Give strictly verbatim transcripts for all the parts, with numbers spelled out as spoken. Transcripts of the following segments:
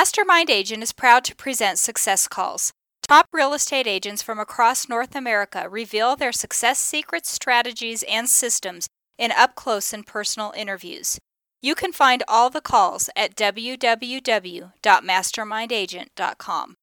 Mastermind Agent is proud to present Success Calls. Top real estate agents from across North America reveal their success secrets, strategies, and systems in up-close and personal interviews. You can find all the calls at w w w dot mastermind agent dot com.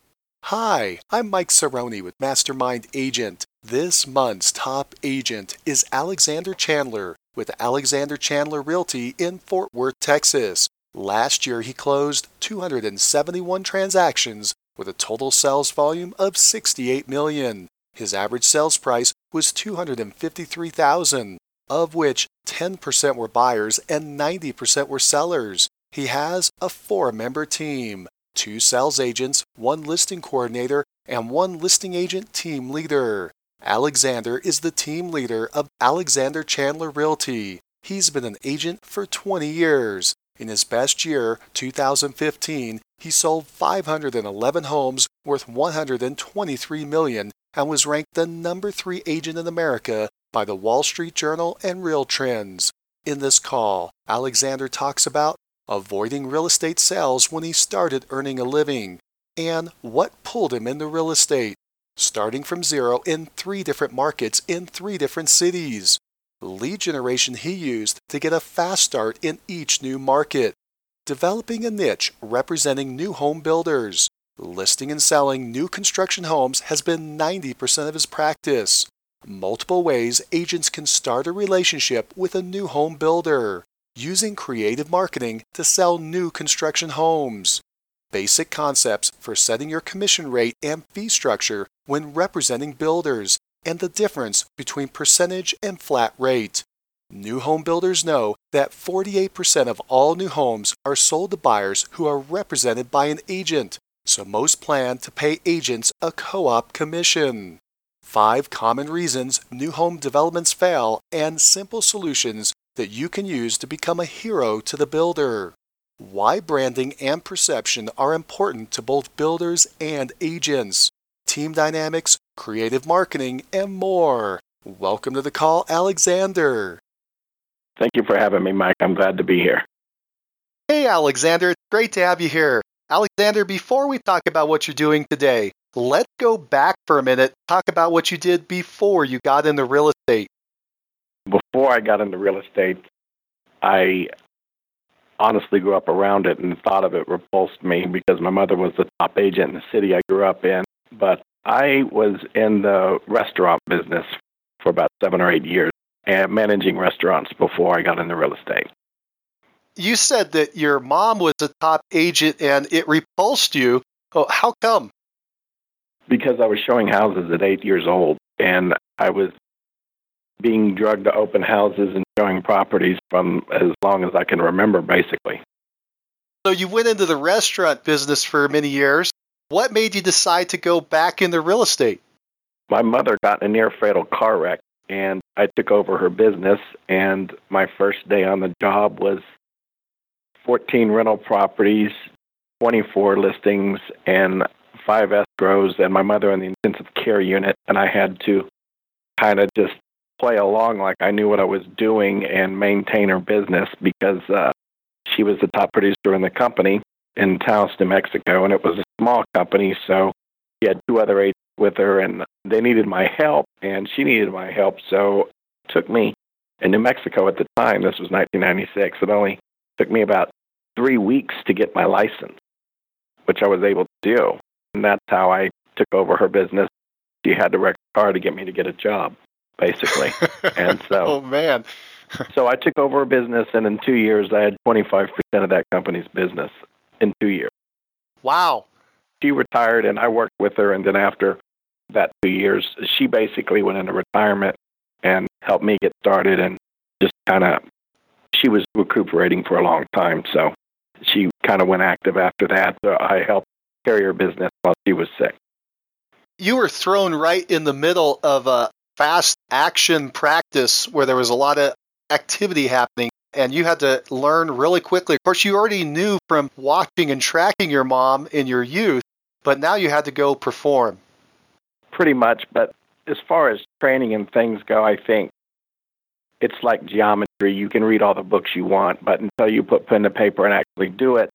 Hi, I'm Mike Cerrone with Mastermind Agent. This month's top agent is Alexander Chandler with Alexander Chandler Realty in Fort Worth, Texas. Last year, he closed two hundred seventy-one transactions with a total sales volume of sixty-eight million dollars. His average sales price was two hundred fifty-three thousand dollars, of which ten percent were buyers and ninety percent were sellers. He has a four-member team, two sales agents, one listing coordinator, and one listing agent team leader. Alexander is the team leader of Alexander Chandler Realty. He's been an agent for twenty years. In his best year, two thousand fifteen, he sold five hundred eleven homes worth one hundred twenty-three million dollars and was ranked the number three agent in America by the Wall Street Journal and Real Trends. In this call, Alexander talks about avoiding real estate sales when he started earning a living, and what pulled him into real estate, starting from zero in three different markets in three different cities, lead generation he used to get a fast start in each new market, developing a niche representing new home builders, listing and selling new construction homes has been ninety percent of his practice, multiple ways agents can start a relationship with a new home builder, using creative marketing to sell new construction homes, basic concepts for setting your commission rate and fee structure when representing builders, and the difference between percentage and flat rate. New home builders know that forty-eight percent of all new homes are sold to buyers who are represented by an agent, so most plan to pay agents a co-op commission. Five common reasons new home developments fail and simple solutions that you can use to become a hero to the builder. Why branding and perception are important to both builders and agents. Team dynamics, creative marketing, and more. Welcome to the call, Alexander. Thank you for having me, Mike. I'm glad to be here. Hey, Alexander. It's great to have you here. Alexander, before we talk about what you're doing today, let's go back for a minute, talk about what you did before you got into real estate. Before I got into real estate, I honestly grew up around it and thought of it repulsed me because my mother was the top agent in the city I grew up in. But I was in the restaurant business for about seven or eight years and managing restaurants before I got into real estate. You said that your mom was a top agent and it repulsed you. Oh, how come? Because I was showing houses at eight years old, and I was being drugged to open houses and showing properties from as long as I can remember, basically. So you went into the restaurant business for many years. What made you decide to go back into real estate? My mother got in a near-fatal car wreck, and I took over her business, and my first day on the job was fourteen rental properties, twenty-four listings, and five escrows, and my mother in the intensive care unit, and I had to kind of just play along like I knew what I was doing and maintain her business because uh, she was the top producer in the company in Taos, New Mexico, and it was a small company, so she had two other agents with her, and they needed my help, and she needed my help, so it took me in New Mexico at the time, this was nineteen ninety-six, it only took me about three weeks to get my license, which I was able to do. And that's how I took over her business. She had to wreck a car to get me to get a job, basically. And so, oh, man. so I took over her business, and in two years, I had twenty-five percent of that company's business in two years. Wow. She retired, and I worked with her, and then after that two years, she basically went into retirement and helped me get started, and just kind of, she was recuperating for a long time, so she kind of went active after that. So I helped carry her business while she was sick. You were thrown right in the middle of a fast action practice where there was a lot of activity happening, and you had to learn really quickly. Of course, you already knew from watching and tracking your mom in your youth, but now you had to go perform. Pretty much, but as far as training and things go, I think it's like geometry. You can read all the books you want, but until you put pen to paper and actually do it,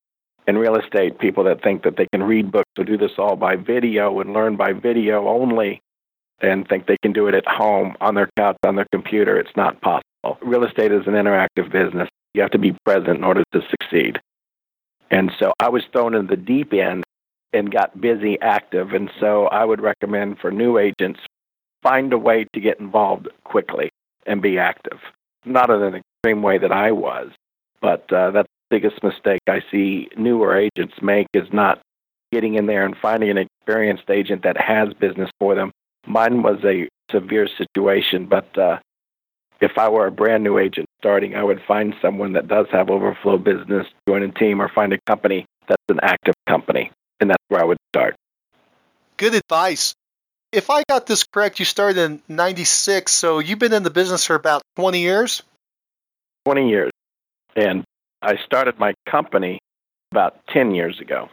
in real estate, people that think that they can read books or do this all by video and learn by video only and think they can do it at home on their couch, on their computer. It's not possible. Real estate is an interactive business. You have to be present in order to succeed. And so I was thrown in the deep end and got busy active. And so I would recommend for new agents, find a way to get involved quickly and be active. Not in an extreme way that I was, but uh, that's the biggest mistake I see newer agents make is not getting in there and finding an experienced agent that has business for them. Mine was a severe situation, but uh, if I were a brand new agent starting, I would find someone that does have overflow business, join a team, or find a company that's an active company, and that's where I would start. Good advice. If I got this correct, you started in ninety-six, so you've been in the business for about twenty years? twenty years. And I started my company about ten years ago.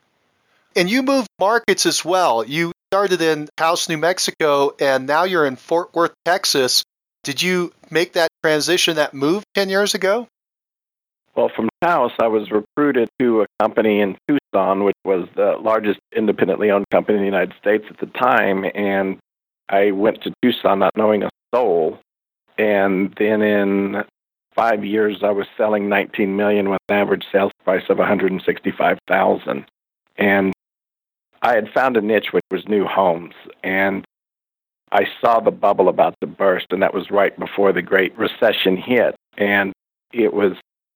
And you moved markets as well. You started in Taos, New Mexico, and now you're in Fort Worth, Texas. Did you make that transition, that move ten years ago? Well, from Taos, I was recruited to a company in Tucson, which was the largest independently owned company in the United States at the time, and I went to Tucson not knowing a soul. And then in five years, I was selling nineteen million dollars with an average sales price of one hundred sixty-five thousand dollars. And I had found a niche, which was new homes, and I saw the bubble about to burst, and that was right before the Great Recession hit. And it was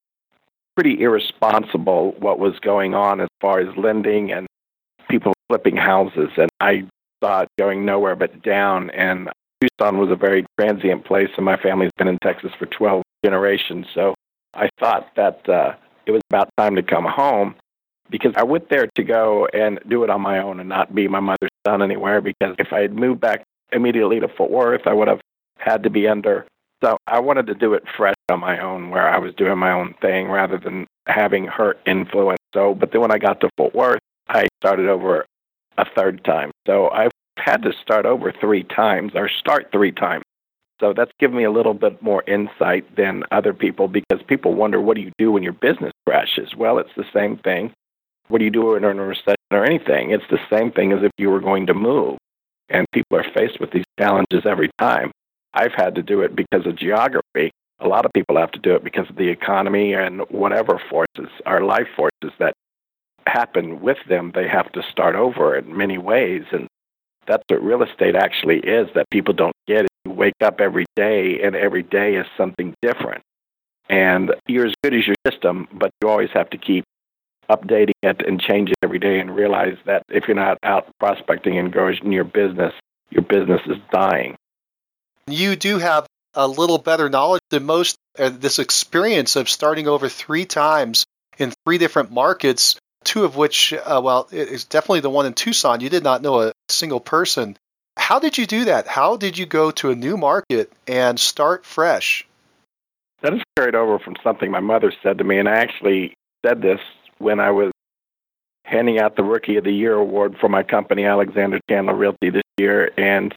pretty irresponsible what was going on as far as lending and people flipping houses. And I saw it going nowhere but down. And Tucson was a very transient place, and my family's been in Texas for twelve generations. So I thought that uh, it was about time to come home, because I went there to go and do it on my own and not be my mother's son anywhere, because if I had moved back immediately to Fort Worth, I would have had to be under. So I wanted to do it fresh on my own, where I was doing my own thing rather than having her influence. So, but then when I got to Fort Worth, I started over a third time. So I've had to start over three times, or start three times. So that's given me a little bit more insight than other people, because people wonder, what do you do when your business crashes? Well, it's the same thing. What do you do in a recession or anything? It's the same thing as if you were going to move. And people are faced with these challenges every time. I've had to do it because of geography. A lot of people have to do it because of the economy and whatever forces, our life forces that happen with them. They have to start over in many ways. And that's what real estate actually is, that people don't get it. You wake up every day, and every day is something different. And you're as good as your system, but you always have to keep updating it and change it every day, and realize that if you're not out prospecting and growing your business, your business is dying. You do have a little better knowledge than most, uh, this experience of starting over three times in three different markets, two of which, uh, well, it is definitely the one in Tucson. You did not know a single person. How did you do that? How did you go to a new market and start fresh? That is carried over from something my mother said to me, and I actually said this when I was handing out the Rookie of the Year award for my company, Alexander Chandler Realty, this year, and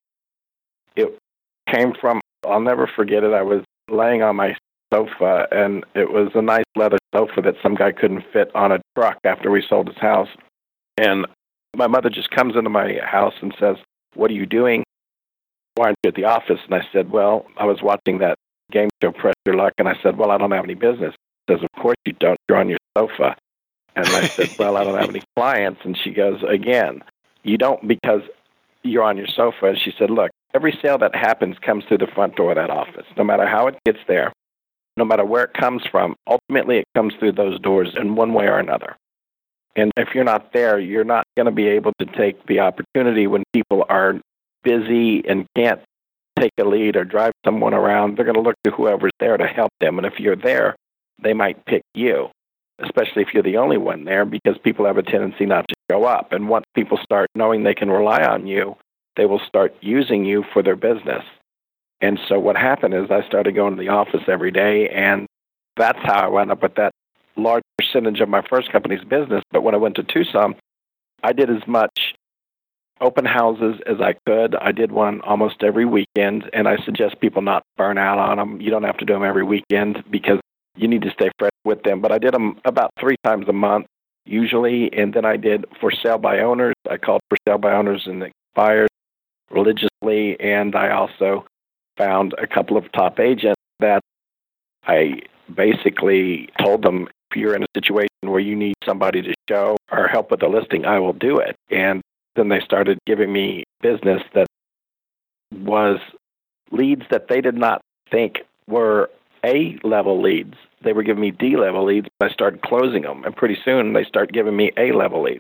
it came from, I'll never forget it, I was laying on my sofa, and it was a nice leather sofa that some guy couldn't fit on a truck after we sold his house. And my mother just comes into my house and says, "What are you doing? Why aren't you at the office?" And I said, "Well, I was watching that game show, Press Your Luck." And I said, "Well, I don't have any business." She says, "Of course you don't. You're on your sofa." And I said, "Well, I don't have any clients." And she goes, "Again, you don't because you're on your sofa." And she said, "Look, every sale that happens comes through the front door of that office. No matter how it gets there, no matter where it comes from, ultimately it comes through those doors in one way or another. And if you're not there, you're not going to be able to take the opportunity when people are busy and can't take a lead or drive someone around. They're going to look to whoever's there to help them. And if you're there, they might pick you, especially if you're the only one there, because people have a tendency not to show up. And once people start knowing they can rely on you, they will start using you for their business. And so what happened is I started going to the office every day, and that's how I wound up with that large percentage of my first company's business. But when I went to Tucson, I did as much open houses as I could. I did one almost every weekend, and I suggest people not burn out on them. You don't have to do them every weekend because you need to stay fresh with them. But I did them about three times a month, usually, and then I did for sale by owners. I called for sale by owners and expired religiously, and I also found a couple of top agents that I basically told them, if you're in a situation where you need somebody to show or help with the listing, I will do it. And then they started giving me business that was leads that they did not think were A-level leads. They were giving me D-level leads, but I started closing them. And pretty soon they start giving me A-level leads.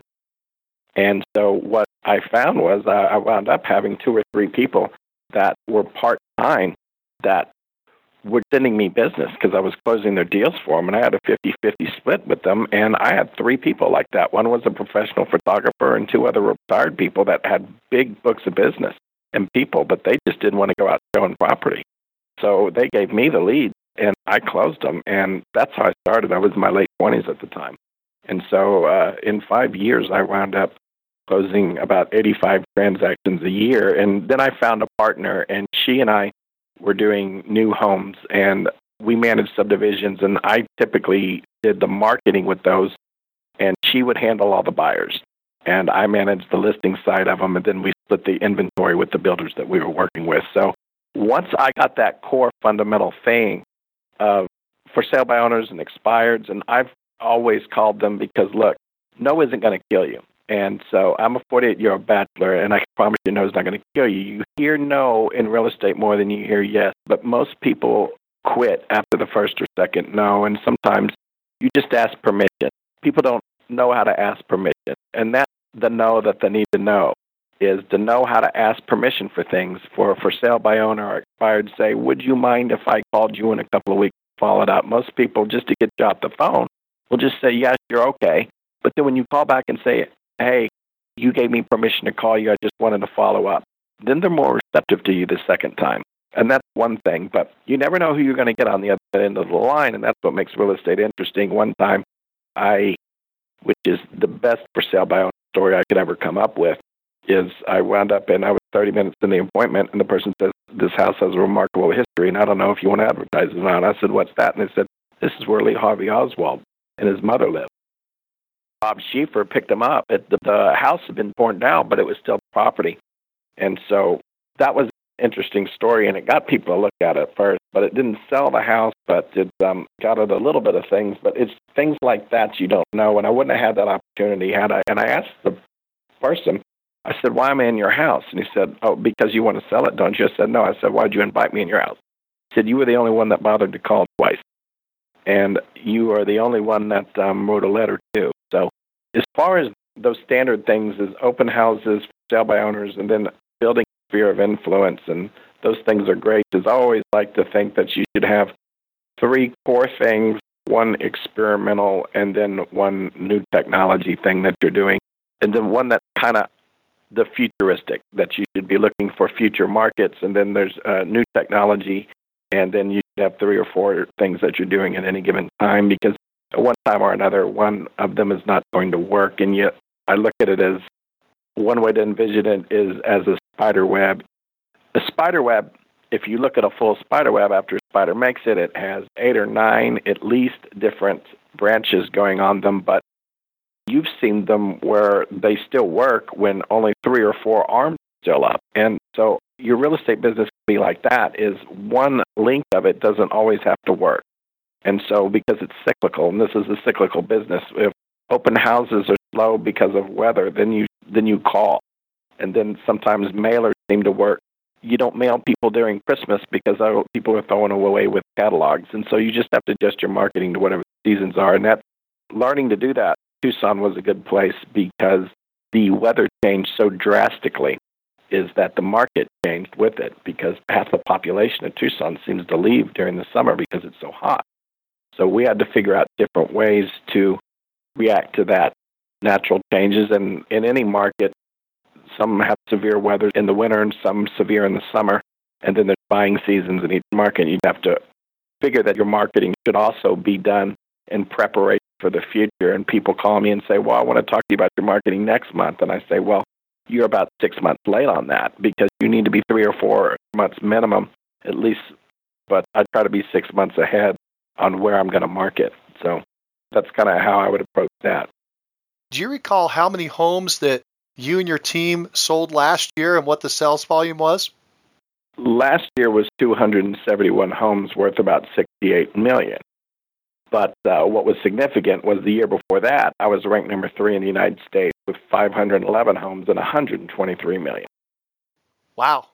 And so what I found was I wound up having two or three people that were part-time that were sending me business because I was closing their deals for them, and I had a fifty-fifty split with them, and I had three people like that. One was a professional photographer and two other retired people that had big books of business and people, but they just didn't want to go out showing property. So they gave me the leads, and I closed them, and that's how I started. I was in my late twenties at the time. And so uh, in five years, I wound up closing about eighty-five transactions a year. And then I found a partner, and she and I were doing new homes, and we managed subdivisions, and I typically did the marketing with those, and she would handle all the buyers. And I managed the listing side of them, and then we split the inventory with the builders that we were working with. So once I got that core fundamental thing of for sale by owners and expireds, and I've always called them because, look, no isn't going to kill you. And so I'm a forty-eight-year-old bachelor, and I can promise you no is not going to kill you. You hear no in real estate more than you hear yes, but most people quit after the first or second no, and sometimes you just ask permission. People don't know how to ask permission, and that's the no that they need to know, is to know how to ask permission for things. For for sale by owner or expired, say, would you mind if I called you in a couple of weeks to follow it up? Most people, just to get you off the phone, will just say, yes, you're okay. But then when you call back and say, hey, you gave me permission to call you, I just wanted to follow up, then they're more receptive to you the second time. And that's one thing. But you never know who you're going to get on the other end of the line, and that's what makes real estate interesting. One time, I, which is the best for sale by owner story I could ever come up with, is I wound up and I was thirty minutes in the appointment, and the person says, this house has a remarkable history, and I don't know if you want to advertise it or not. I said, what's that? And they said, this is where Lee Harvey Oswald and his mother lived. Bob Schieffer picked him up. It, the, the house had been torn down, but it was still property. And so that was an interesting story, and it got people to look at it first, but it didn't sell the house, but it um, got it a little bit of things. But it's things like that you don't know, and I wouldn't have had that opportunity had I. And I asked the person, I said, why am I in your house? And he said, oh, because you want to sell it, don't you? I said, no. I said, why'd you invite me in your house? He said, you were the only one that bothered to call twice, and you are the only one that um, wrote a letter to. So as far as those standard things as open houses, sale by owners, and then building a sphere of influence, and those things are great, because I always like to think that you should have three core things, one experimental, and then one new technology thing that you're doing, and then one that's kind of the futuristic, that you should be looking for future markets, and then there's uh, new technology, and then you should have three or four things that you're doing at any given time, because at one time or another, one of them is not going to work. And yet I look at it as one way to envision it is as a spider web. A spider web, if you look at a full spider web after a spider makes it, it has eight or nine at least different branches going on them, but you've seen them where they still work when only three or four arms are still up. And so your real estate business can be like that, is one link of it doesn't always have to work. And so because it's cyclical, and this is a cyclical business, if open houses are slow because of weather, then you then you call. And then sometimes mailers seem to work. You don't mail people during Christmas because people are throwing away with catalogs. And so you just have to adjust your marketing to whatever the seasons are. And that learning to do that, Tucson was a good place because the weather changed so drastically, is that the market changed with it, because half the population of Tucson seems to leave during the summer because it's so hot. So we had to figure out different ways to react to that natural changes. And in any market, some have severe weather in the winter and some severe in the summer. And then there's buying seasons in each market. You have to figure that your marketing should also be done in preparation for the future. And people call me and say, well, I want to talk to you about your marketing next month. And I say, well, you're about six months late on that, because you need to be three or four months minimum at least. But I try to be six months ahead on where I'm going to market. So that's kind of how I would approach that. Do you recall how many homes that you and your team sold last year and what the sales volume was? Last year was two hundred seventy-one homes worth about sixty-eight million dollars. But uh, what was significant was the year before that, I was ranked number three in the United States with five hundred eleven homes and one hundred twenty-three million dollars. Wow.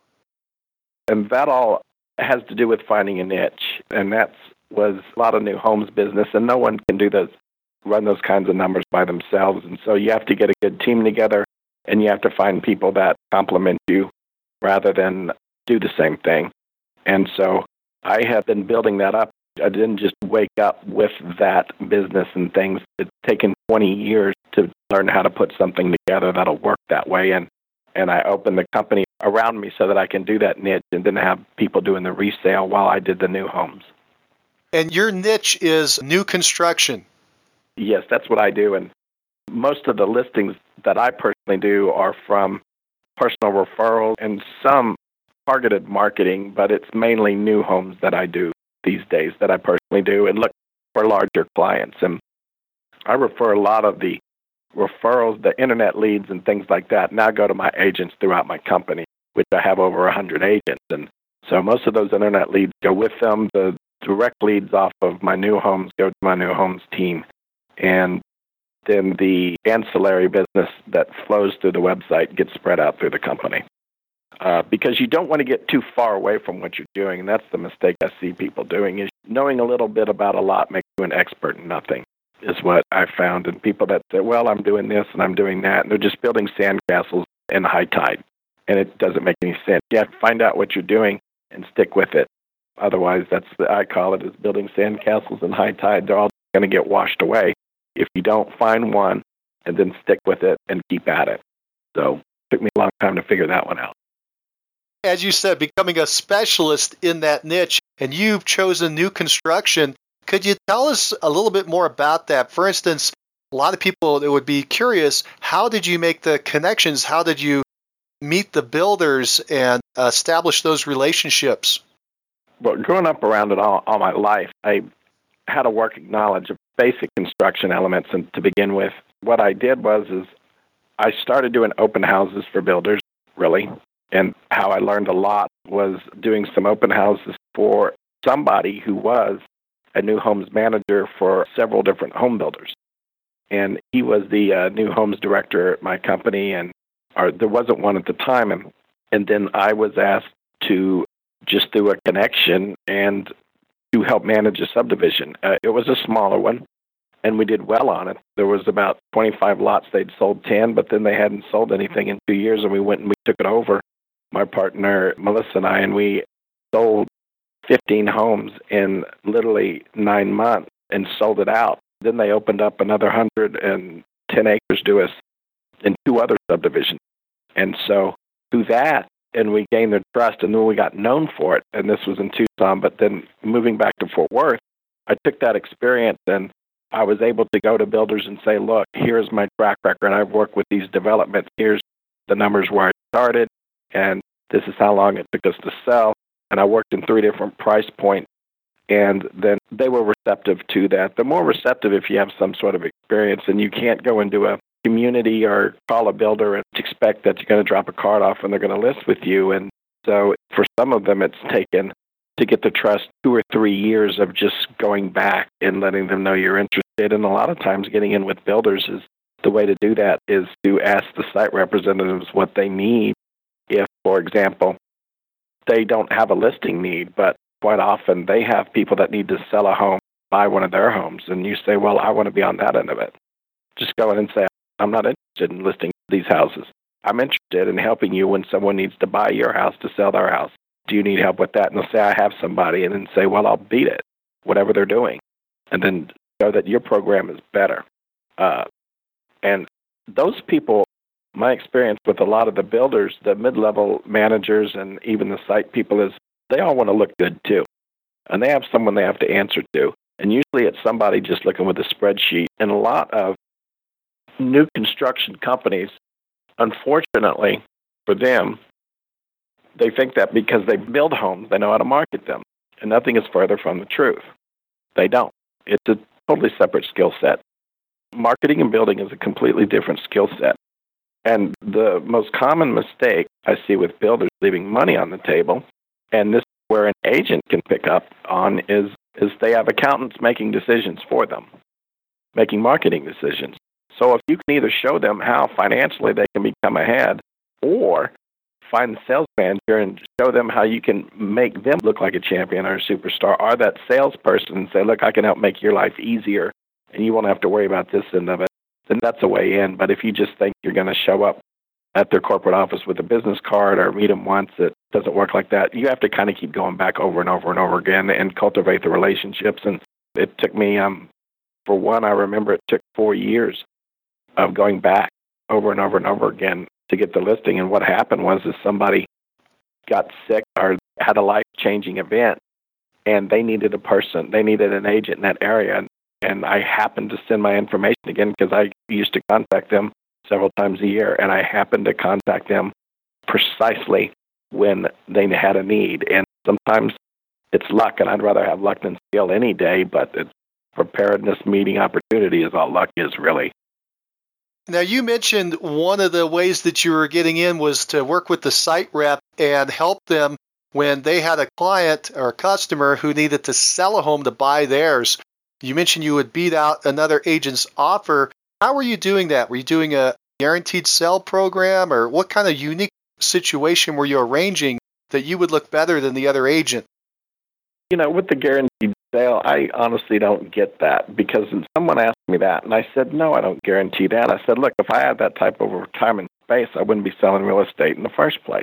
And that all has to do with finding a niche. And that was a lot of new homes business, and no one can do those, run those kinds of numbers by themselves. And so you have to get a good team together, and you have to find people that complement you rather than do the same thing. And so I have been building that up. I didn't just wake up with that business and things. It's taken twenty years to learn how to put something together that'll work that way. And, and I opened the company around me so that I can do that niche and then have people doing the resale while I did the new homes. And your niche is new construction. Yes, that's what I do. And most of the listings that I personally do are from personal referrals and some targeted marketing, but it's mainly new homes that I do these days that I personally do and look for larger clients. And I refer a lot of the referrals, the internet leads and things like that now go to my agents throughout my company, which I have over one hundred agents. And so most of those internet leads go with them. The direct leads off of my new homes go to my new homes team. And then the ancillary business that flows through the website gets spread out through the company. Uh, because you don't want to get too far away from what you're doing, and that's the mistake I see people doing, is knowing a little bit about a lot makes you an expert in nothing, is what I found. And people that say, well, I'm doing this and I'm doing that, and they're just building sandcastles in high tide, and it doesn't make any sense. You have to find out what you're doing and stick with it. Otherwise, that's what I call it, is building sandcastles in high tide. They're all going to get washed away if you don't find one and then stick with it and keep at it. So it took me a long time to figure that one out. As you said, becoming a specialist in that niche, and you've chosen new construction. Could you tell us a little bit more about that? For instance, a lot of people that would be curious, how did you make the connections? How did you meet the builders and establish those relationships? Well, growing up around it all, all my life, I had a working knowledge of basic construction elements. And to begin with, what I did was is I started doing open houses for builders, really. And how I learned a lot was doing some open houses for somebody who was a new homes manager for several different home builders. And he was the uh, new homes director at my company, and or there wasn't one at the time. And, and then I was asked to just do a connection and to help manage a subdivision. Uh, it was a smaller one, and we did well on it. There was about twenty-five lots. They'd sold ten, but then they hadn't sold anything in two years, and we went and we took it over. My partner, Melissa, and I, and we sold fifteen homes in literally nine months and sold it out. Then they opened up another one hundred ten acres to us in two other subdivisions. And so through that, and we gained their trust, and then we got known for it. And this was in Tucson, but then moving back to Fort Worth, I took that experience and I was able to go to builders and say, look, here's my track record. I've worked with these developments. Here's the numbers where I started. And this is how long it took us to sell. And I worked in three different price points. And then they were receptive to that. They're more receptive if you have some sort of experience, and you can't go into a community or call a builder and expect that you're going to drop a card off and they're going to list with you. And so for some of them, it's taken to get the trust two or three years of just going back and letting them know you're interested. And a lot of times getting in with builders is the way to do that is to ask the site representatives what they need. If, for example, they don't have a listing need, but quite often they have people that need to sell a home, buy one of their homes, and you say, well, I want to be on that end of it. Just go in and say, I'm not interested in listing these houses. I'm interested in helping you when someone needs to buy your house to sell their house. Do you need help with that? And they'll say, I have somebody, and then say, well, I'll beat it, whatever they're doing. And then know that your program is better. Uh, and those people, my experience with a lot of the builders, the mid-level managers, and even the site people is they all want to look good too. And they have someone they have to answer to. And usually it's somebody just looking with a spreadsheet. And a lot of new construction companies, unfortunately for them, they think that because they build homes, they know how to market them. And nothing is further from the truth. They don't. It's a totally separate skill set. marketing and building is a completely different skill set. And the most common mistake I see with builders leaving money on the table, and this is where an agent can pick up on, is, is they have accountants making decisions for them, making marketing decisions. So if you can either show them how financially they can become ahead, or find the sales manager and show them how you can make them look like a champion or a superstar, or that salesperson and say, look, I can help make your life easier and you won't have to worry about this end of it, then that's a way in. But if you just think you're going to show up at their corporate office with a business card or meet them once, it doesn't work like that. You have to kind of keep going back over and over and over again and cultivate the relationships. And it took me, um, for one, I remember it took four years of going back over and over and over again to get the listing. And what happened was is somebody got sick or had a life-changing event, and they needed a person, they needed an agent in that area. And, and I happened to send my information again because I used to contact them several times a year, and I happened to contact them precisely when they had a need. And sometimes it's luck, and I'd rather have luck than skill any day, but it's preparedness meeting opportunity is all luck is, really. Now, you mentioned one of the ways that you were getting in was to work with the site rep and help them when they had a client or a customer who needed to sell a home to buy theirs. You mentioned you would beat out another agent's offer. How were you doing that? Were you doing a guaranteed sell program, or what kind of unique situation were you arranging that you would look better than the other agent? You know, with the guaranteed sale, I honestly don't get that, because someone asked me that, and I said, no, I don't guarantee that. I said, look, if I had that type of time and space, I wouldn't be selling real estate in the first place.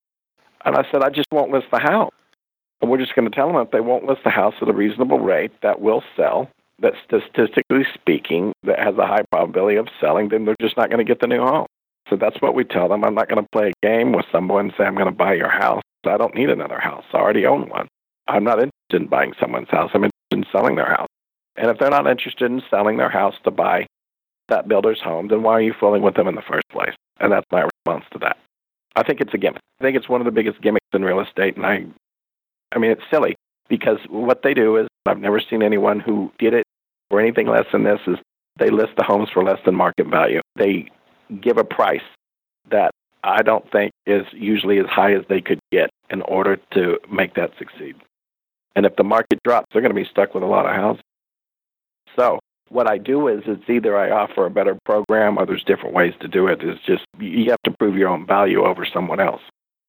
And I said, I just won't list the house. And we're just going to tell them if they won't list the house at a reasonable rate that will sell, that statistically speaking, that has a high probability of selling, then they're just not going to get the new home. So that's what we tell them. I'm not going to play a game with someone and say, I'm going to buy your house. I don't need another house. I already own one. I'm not interested in buying someone's house. I'm interested in selling their house. And if they're not interested in selling their house to buy that builder's home, then why are you fooling with them in the first place? And that's my response to that. I think it's a gimmick. I think it's one of the biggest gimmicks in real estate. And I, I mean, it's silly, because what they do is, I've never seen anyone who did it for anything less than this, is they list the homes for less than market value. They give a price that I don't think is usually as high as they could get in order to make that succeed. And if the market drops, they're going to be stuck with a lot of houses. So what I do is, it's either I offer a better program, or there's different ways to do it. It's just, you have to prove your own value over someone else.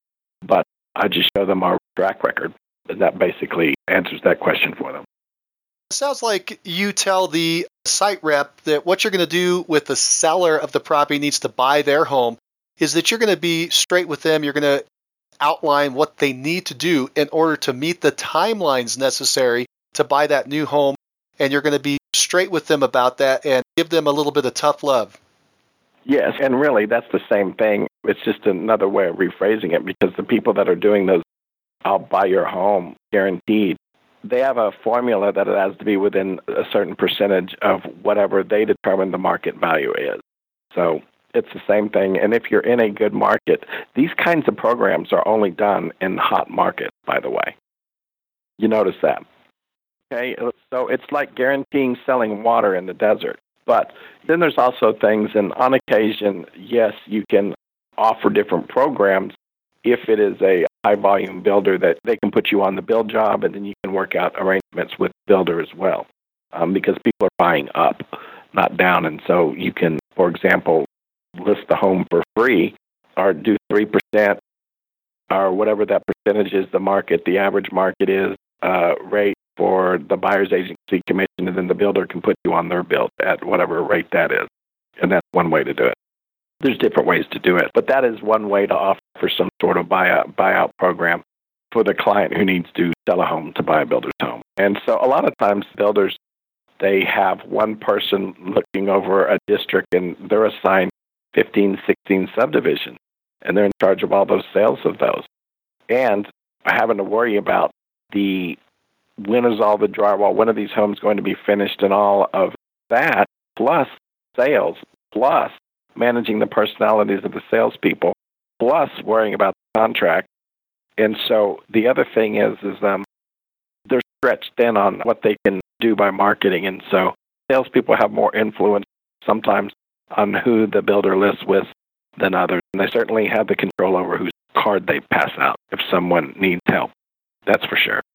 But I just show them our track record, and that basically answers that question for them. It sounds like you tell the site rep that what you're going to do with the seller of the property needs to buy their home is that you're going to be straight with them. You're going to outline what they need to do in order to meet the timelines necessary to buy that new home, and you're going to be straight with them about that and give them a little bit of tough love. Yes, and really that's the same thing. It's just another way of rephrasing it, because the people that are doing those I'll buy your home guaranteed, they have a formula that it has to be within a certain percentage of whatever they determine the market value is. So it's the same thing. And if you're in a good market, these kinds of programs are only done in hot markets, by the way. You notice that. Okay, so it's like guaranteeing selling water in the desert. But then there's also things, and on occasion, yes, you can offer different programs if it is a high-volume builder that they can put you on the build job, and then you can work out arrangements with the builder as well, um, because people are buying up, not down. And so you can, for example, list the home for free, or do three percent, or whatever that percentage is, the market, the average market is, uh, rate for the buyer's agency commission, and then the builder can put you on their build at whatever rate that is. And that's one way to do it. There's different ways to do it, but that is one way to offer some sort of buyout, buyout program for the client who needs to sell a home to buy a builder's home. And so a lot of times builders, they have one person looking over a district, and they're assigned fifteen, sixteen subdivisions, and they're in charge of all those sales of those. And having to worry about the when is all the drywall, when are these homes going to be finished, and all of that, plus sales, plus managing the personalities of the salespeople, plus worrying about the contract. And so the other thing is, is um, they're stretched thin on what they can do by marketing. And so salespeople have more influence sometimes on who the builder lists with than others. And they certainly have the control over whose card they pass out if someone needs help. That's for sure.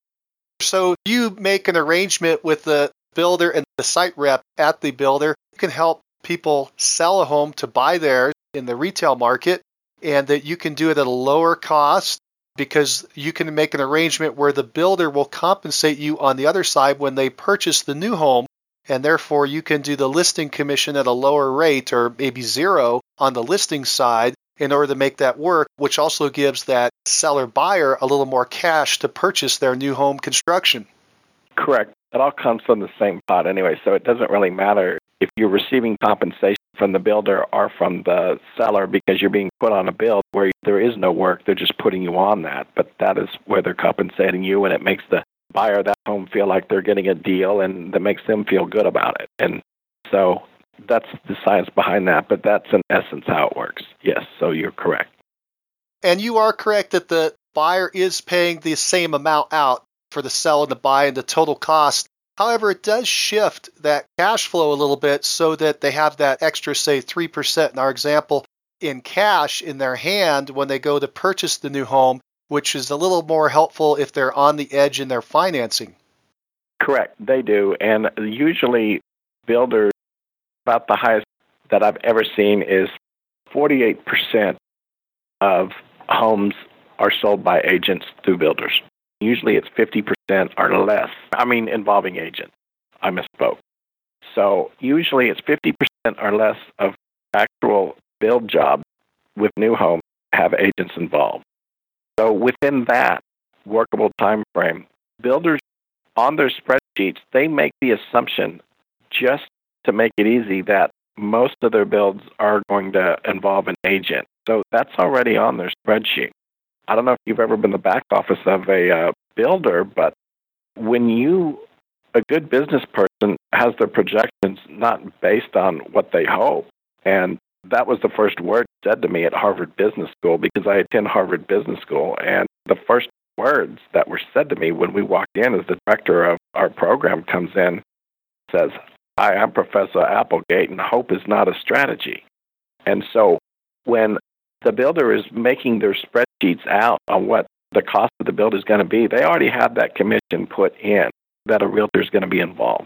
So you make an arrangement with the builder and the site rep at the builder. You can help people sell a home to buy theirs in the retail market, and that you can do it at a lower cost because you can make an arrangement where the builder will compensate you on the other side when they purchase the new home, and therefore you can do the listing commission at a lower rate or maybe zero on the listing side in order to make that work, which also gives that seller buyer a little more cash to purchase their new home construction. Correct. It all comes from the same pot anyway, so it doesn't really matter if you're receiving compensation from the builder or from the seller because you're being put on a build where there is no work. They're just putting you on that, but that is where they're compensating you, and it makes the buyer of that home feel like they're getting a deal, and that makes them feel good about it. And so that's the science behind that, but that's in essence how it works. Yes, so you're correct. And you are correct that the buyer is paying the same amount out for the sell and the buy and the total cost. However, it does shift that cash flow a little bit so that they have that extra, say, three percent in our example, in cash in their hand when they go to purchase the new home, which is a little more helpful if they're on the edge in their financing. Correct, they do. And usually builders, about the highest that I've ever seen is forty-eight percent of homes are sold by agents through builders. Usually it's fifty percent or less. I mean, involving agents. I misspoke. So usually it's fifty percent or less of actual build jobs with new homes have agents involved. So within that workable time frame, builders on their spreadsheets, they make the assumption just to make it easy that most of their builds are going to involve an agent. So that's already on their spreadsheet. I don't know if you've ever been the back office of a uh, builder, but when you, a good business person has their projections not based on what they hope. And that was the first word said to me at Harvard Business School because I attend Harvard Business School. And the first words that were said to me when we walked in as the director of our program comes in, says, "Hi, I'm Professor Applegate, and hope is not a strategy." And so when the builder is making their spreadsheets out on what the cost of the build is going to be, they already have that commission put in that a realtor is going to be involved.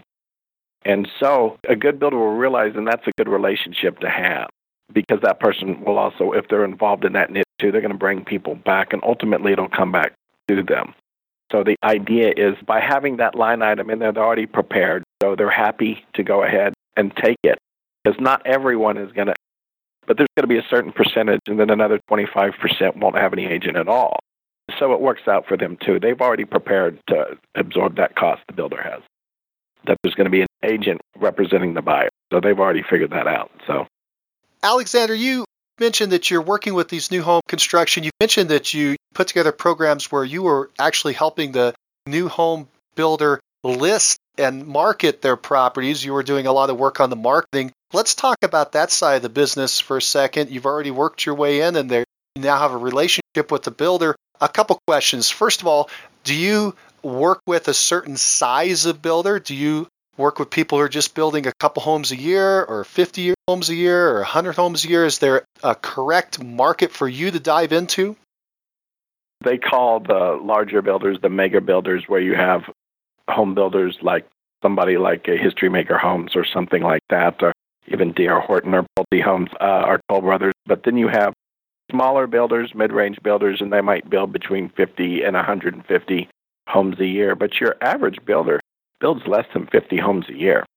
And so a good builder will realize, and that's a good relationship to have, because that person will also, if they're involved in that niche too, they're going to bring people back, and ultimately it'll come back to them. So the idea is by having that line item in there, they're already prepared, so they're happy to go ahead and take it, because not everyone is going to, but there's going to be a certain percentage, and then another twenty-five percent won't have any agent at all. So it works out for them too. They've already prepared to absorb that cost the builder has, that there's going to be an agent representing the buyer. So they've already figured that out. So, Alexander, you mentioned that you're working with these new home construction. You mentioned that you put together programs where you were actually helping the new home builder list and market their properties. You were doing a lot of work on the marketing. Let's talk about that side of the business for a second. You've already worked your way in, and you now have a relationship with the builder. A couple questions. First of all, do you work with a certain size of builder? Do you work with people who are just building a couple homes a year or fifty homes a year or one hundred homes a year? Is there a correct market for you to dive into? They call the larger builders the mega builders, where you have home builders like somebody like a History Maker Homes or something like that, or even D R Horton or Pulte Homes, uh, our Toll Brothers. But then you have smaller builders, mid-range builders, and they might build between fifty and one hundred fifty homes a year. But your average builder builds less than fifty homes a year.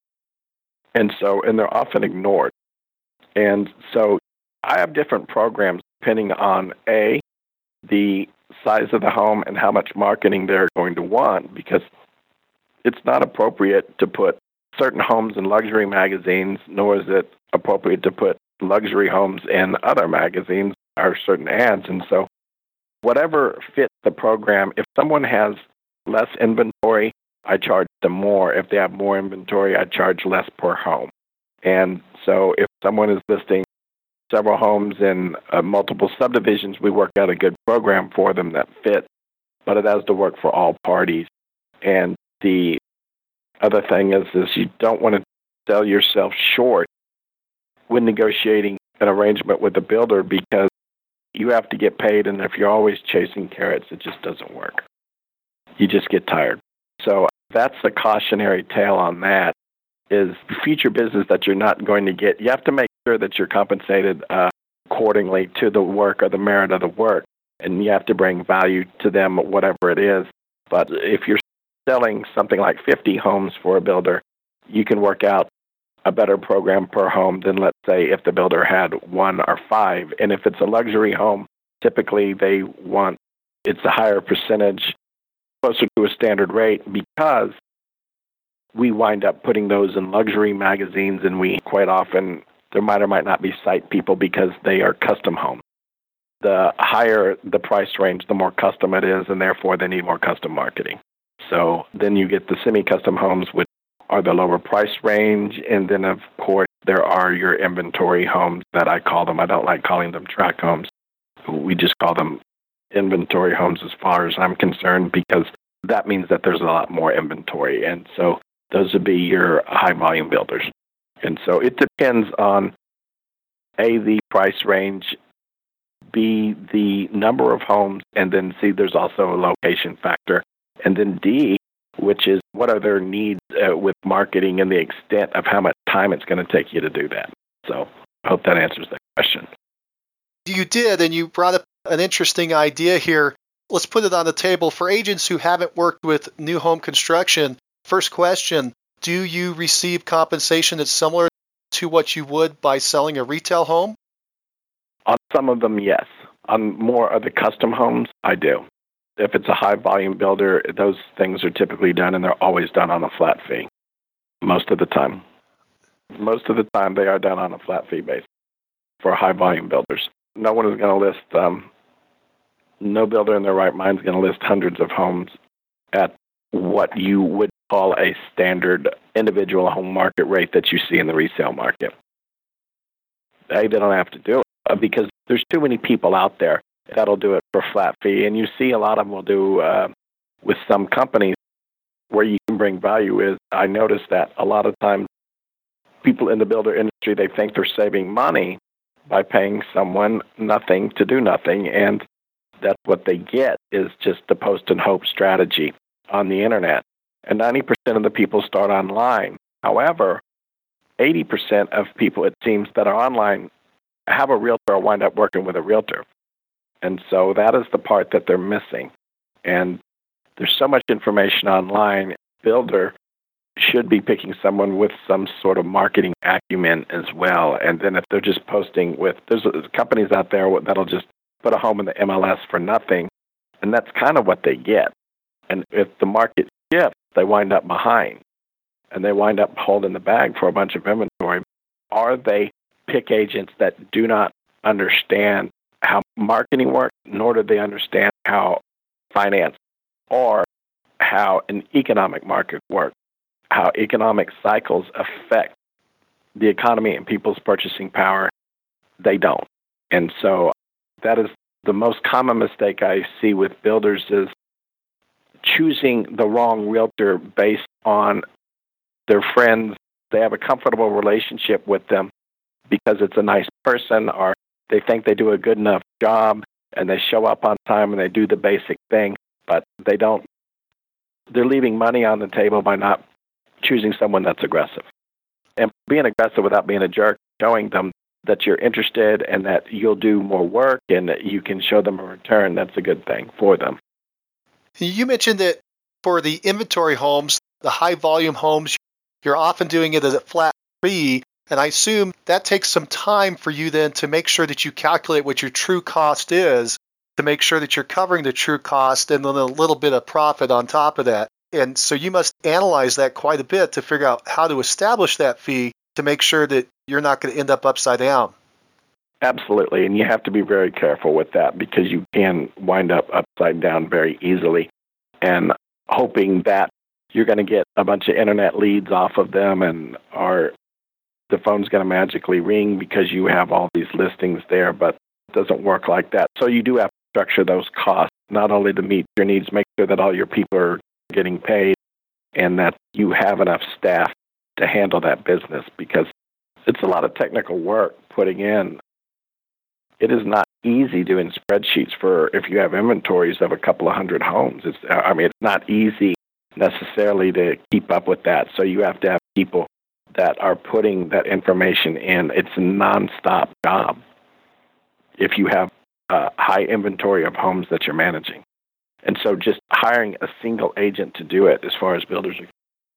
And so, and they're often ignored. And so I have different programs depending on, A, the size of the home and how much marketing they're going to want, because it's not appropriate to put certain homes in luxury magazines, nor is it appropriate to put luxury homes in other magazines or certain ads. And so whatever fits the program, if someone has less inventory, I charge them more. If they have more inventory, I charge less per home. And so if someone is listing several homes in uh, multiple subdivisions, we work out a good program for them that fits, but it has to work for all parties. And the other thing is, is you don't want to sell yourself short when negotiating an arrangement with a builder because you have to get paid, and if you're always chasing carrots, it just doesn't work. You just get tired. So that's the cautionary tale on that, is future business that you're not going to get. You have to make sure that you're compensated uh, accordingly to the work or the merit of the work, and you have to bring value to them, whatever it is. But if you're selling something like fifty homes for a builder, you can work out a better program per home than, let's say, if the builder had one or five. And if it's a luxury home, typically they want, it's a higher percentage, closer to a standard rate, because we wind up putting those in luxury magazines, and we quite often, there might or might not be site people because they are custom homes. The higher the price range, the more custom it is, and therefore they need more custom marketing. So then you get the semi-custom homes, which are the lower price range, and then, of course, there are your inventory homes that I call them. I don't like calling them tract homes. We just call them inventory homes as far as I'm concerned, because that means that there's a lot more inventory. And so those would be your high-volume builders. And so it depends on, A, the price range, B, the number of homes, and then C, there's also a location factor. And then D, which is what are their needs uh, with marketing and the extent of how much time it's going to take you to do that. So I hope that answers that question. You did, and you brought up an interesting idea here. Let's put it on the table. For agents who haven't worked with new home construction, first question, do you receive compensation that's similar to what you would by selling a retail home? On some of them, yes. On more of the custom homes, I do. If it's a high-volume builder, those things are typically done, and they're always done on a flat fee, most of the time. Most of the time, they are done on a flat fee basis for high-volume builders. No one is going to list, um, no builder in their right mind is going to list hundreds of homes at what you would call a standard individual home market rate that you see in the resale market. A, they don't have to do it because there's too many people out there that'll do it for flat fee. And you see a lot of them will do uh, with some companies where you can bring value is, I noticed that a lot of times people in the builder industry, they think they're saving money by paying someone nothing to do nothing. And that's what they get is just the post and hope strategy on the internet. And ninety percent of the people start online. However, eighty percent of people, it seems, that are online have a realtor or wind up working with a realtor. And so that is the part that they're missing. And there's so much information online. Builder should be picking someone with some sort of marketing acumen as well. And then if they're just posting with, there's companies out there that'll just put a home in the M L S for nothing, and that's kind of what they get. And if the market shifts, they wind up behind, and they wind up holding the bag for a bunch of inventory. Are they pick agents that do not understand how marketing works, nor do they understand how finance or how an economic market works, how economic cycles affect the economy and people's purchasing power? They don't. And so that is the most common mistake I see with builders is choosing the wrong realtor based on their friends. They have a comfortable relationship with them because it's a nice person, or they think they do a good enough job and they show up on time and they do the basic thing, but they don't. They're leaving money on the table by not choosing someone that's aggressive. And being aggressive without being a jerk, showing them that you're interested and that you'll do more work and that you can show them a return, that's a good thing for them. You mentioned that for the inventory homes, the high volume homes, you're often doing it as a flat fee. And I assume that takes some time for you then to make sure that you calculate what your true cost is, to make sure that you're covering the true cost and then a little bit of profit on top of that. And so you must analyze that quite a bit to figure out how to establish that fee to make sure that you're not going to end up upside down. Absolutely. And you have to be very careful with that because you can wind up upside down very easily, and hoping that you're going to get a bunch of internet leads off of them, and or the phone's going to magically ring because you have all these listings there, but it doesn't work like that. So you do have to structure those costs, not only to meet your needs, make sure that all your people are getting paid and that you have enough staff to to handle that business because it's a lot of technical work putting in. It is not easy doing spreadsheets for if you have inventories of a couple of hundred homes. It's, I mean, it's not easy necessarily to keep up with that. So you have to have people that are putting that information in. It's a nonstop job if you have a high inventory of homes that you're managing. And so just hiring a single agent to do it, as far as builders are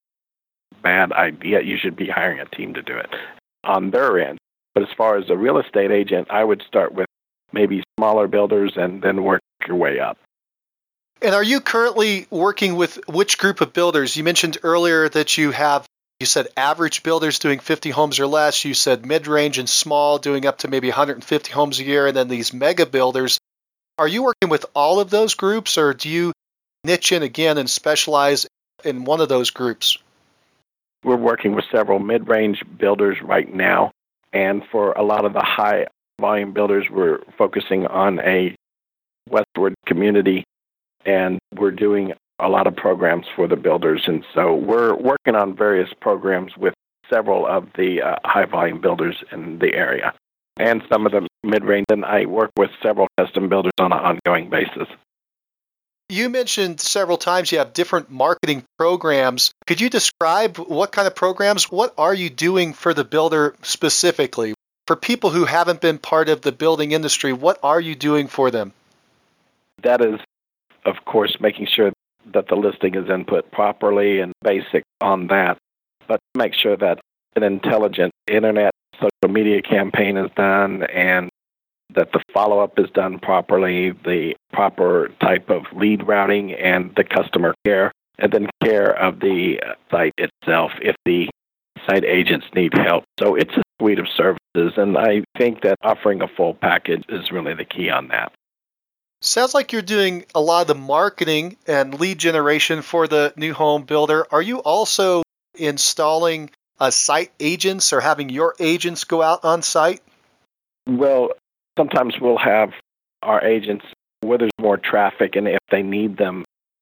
a bad idea. You should be hiring a team to do it on their end. But as far as a real estate agent, I would start with maybe smaller builders and then work your way up. And are you currently working with which group of builders? You mentioned earlier that you have, you said average builders doing fifty homes or less. You said mid-range and small doing up to maybe one hundred fifty homes a year, and then these mega builders. Are you working with all of those groups, or do you niche in again and specialize in one of those groups? We're working with several mid-range builders right now, and for a lot of the high-volume builders, we're focusing on a westward community, and we're doing a lot of programs for the builders. And so we're working on various programs with several of the uh, high-volume builders in the area and some of the mid-range. And I work with several custom builders on an ongoing basis. You mentioned several times you have different marketing programs. Could you describe what kind of programs? What are you doing for the builder specifically? For people who haven't been part of the building industry, what are you doing for them? That is, of course, making sure that the listing is input properly and basic on that, but make sure that an intelligent internet social media campaign is done and that the follow-up is done properly, the proper type of lead routing and the customer care, and then care of the site itself if the site agents need help. So it's a suite of services, and I think that offering a full package is really the key on that. Sounds like you're doing a lot of the marketing and lead generation for the new home builder. Are you also installing uh, site agents or having your agents go out on site? Well, sometimes we'll have our agents, where there's more traffic and if they need them,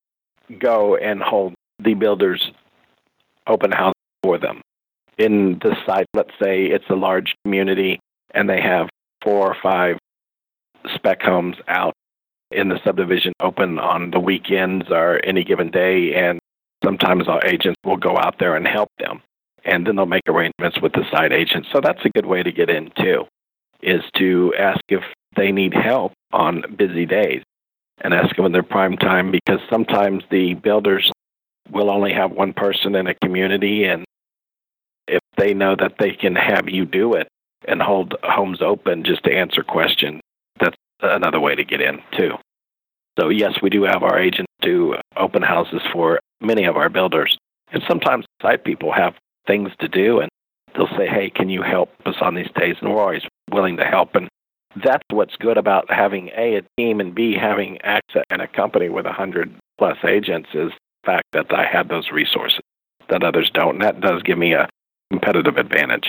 go and hold the builder's open house for them. In the site, let's say it's a large community and they have four or five spec homes out in the subdivision open on the weekends or any given day, and sometimes our agents will go out there and help them, and then they'll make arrangements with the site agent. So that's a good way to get in too, is to ask if they need help on busy days and ask them in their prime time, because sometimes the builders will only have one person in a community, and if they know that they can have you do it and hold homes open just to answer questions, that's another way to get in too. So yes, we do have our agents do open houses for many of our builders. And sometimes site people have things to do and they'll say, hey, can you help us on these days? And we're always willing to help. And that's what's good about having A, a team, and B, having access in a company with one hundred plus agents is the fact that I have those resources that others don't. And that does give me a competitive advantage.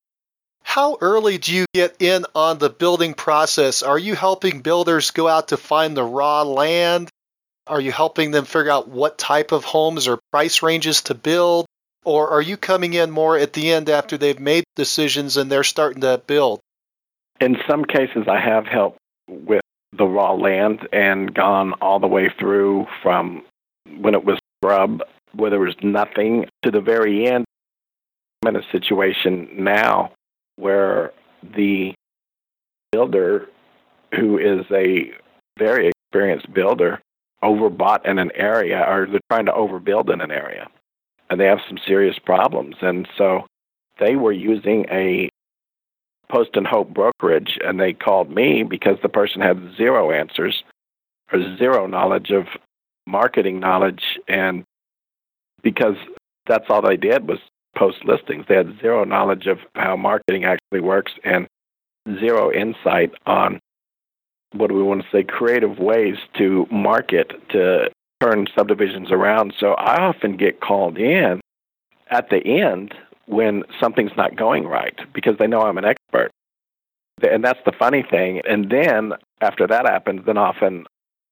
How early do you get in on the building process? Are you helping builders go out to find the raw land? Are you helping them figure out what type of homes or price ranges to build? Or are you coming in more at the end after they've made decisions and they're starting to build? In some cases, I have helped with the raw land and gone all the way through from when it was scrub, where there was nothing, to the very end. I'm in a situation now where the builder, who is a very experienced builder, overbought in an area, or they're trying to overbuild in an area, and they have some serious problems. And so they were using a post and hope brokerage, and they called me because the person had zero answers or zero knowledge of marketing knowledge, and because that's all they did was post listings. They had zero knowledge of how marketing actually works and zero insight on, what do we want to say, creative ways to market to turn subdivisions around. So I often get called in at the end when something's not going right because they know I'm an expert. And that's the funny thing. And then after that happens, then often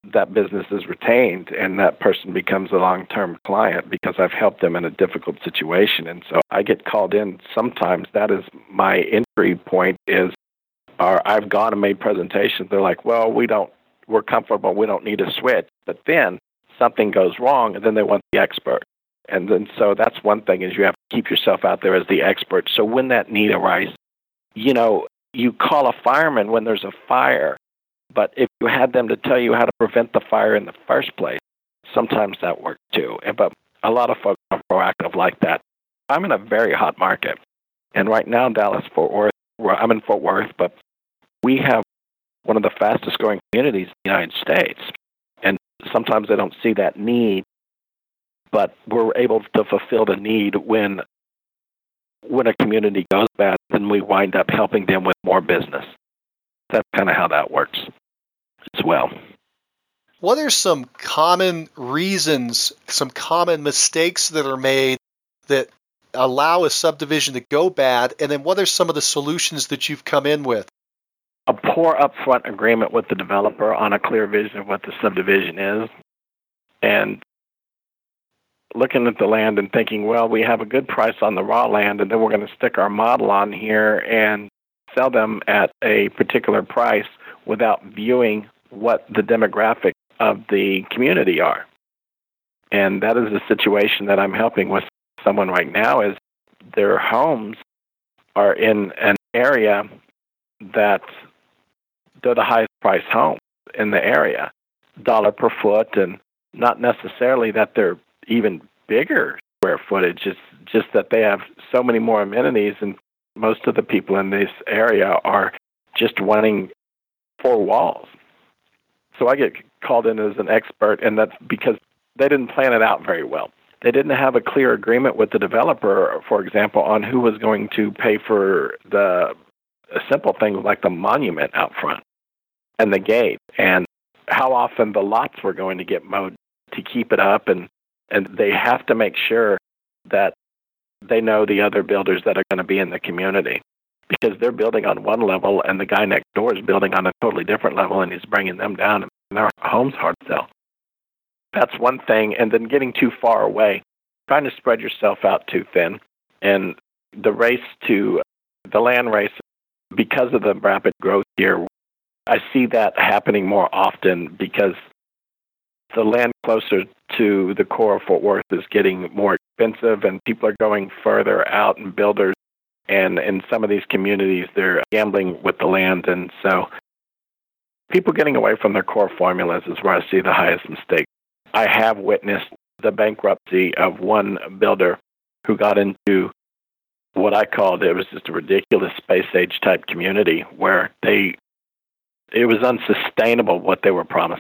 that business is retained and that person becomes a long-term client because I've helped them in a difficult situation. And so I get called in sometimes. That is my entry point is, or I've gone and made presentations. They're like, well, we don't, we're comfortable. We don't need a switch. But then something goes wrong and then they want the expert. And then so that's one thing is you have to keep yourself out there as the expert. So when that need arises, you know, you call a fireman when there's a fire. But if you had them to tell you how to prevent the fire in the first place, sometimes that works too. But a lot of folks are proactive like that. I'm in a very hot market. And right now, Dallas-Fort Worth, well, I'm in Fort Worth, but we have one of the fastest growing communities in the United States. And sometimes they don't see that need, but we're able to fulfill the need when, when a community goes bad, then we wind up helping them with more business. That's kind of how that works as well. What are some common reasons, some common mistakes that are made that allow a subdivision to go bad? And then what are some of the solutions that you've come in with? A poor upfront agreement with the developer on a clear vision of what the subdivision is. And looking at the land and thinking, well, we have a good price on the raw land, and then we're going to stick our model on here and sell them at a particular price without viewing what the demographics of the community are. And that is the situation that I'm helping with someone right now is their homes are in an area that they're the highest priced homes in the area, dollar per foot, and not necessarily that they're even bigger square footage. It's just that they have so many more amenities, and most of the people in this area are just wanting four walls. So I get called in as an expert, and that's because they didn't plan it out very well. They didn't have a clear agreement with the developer, for example, on who was going to pay for the simple things like the monument out front and the gate, and how often the lots were going to get mowed to keep it up. And, and they have to make sure that they know the other builders that are going to be in the community, because they're building on one level and the guy next door is building on a totally different level, and he's bringing them down, and their home's hard to sell. That's one thing. And then getting too far away, trying to spread yourself out too thin. And the race to the land race, because of the rapid growth here, I see that happening more often because the land closer to the core of Fort Worth is getting more expensive, and people are going further out, and builders, and in some of these communities, they're gambling with the land. And so people getting away from their core formulas is where I see the highest mistake. I have witnessed the bankruptcy of one builder who got into what I called, it was just a ridiculous space age type community where they, it was unsustainable what they were promised.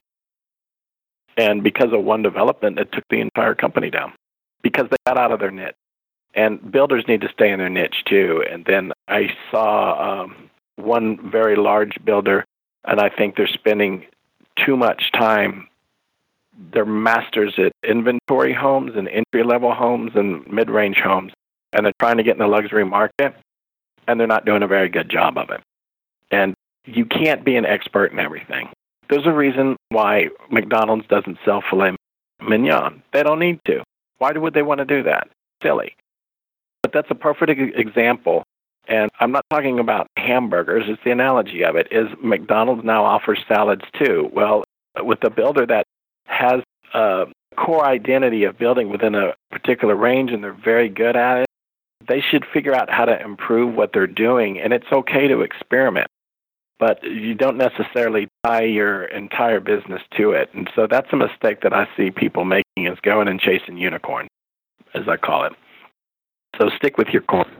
And because of one development, it took the entire company down because they got out of their niche. And builders need to stay in their niche too. And then I saw um, one very large builder, and I think they're spending too much time. They're masters at inventory homes and entry-level homes and mid-range homes, and they're trying to get in the luxury market, and they're not doing a very good job of it. And you can't be an expert in everything. There's a reason why McDonald's doesn't sell filet mignon. They don't need to. Why would they want to do that? Silly. But that's a perfect example. And I'm not talking about hamburgers. It's the analogy of it. Is McDonald's now offers salads too? Well, with a builder that has a core identity of building within a particular range and they're very good at it, they should figure out how to improve what they're doing. And it's okay to experiment, but you don't necessarily tie your entire business to it. And so that's a mistake that I see people making, is going and chasing unicorn, as I call it. So stick with your core.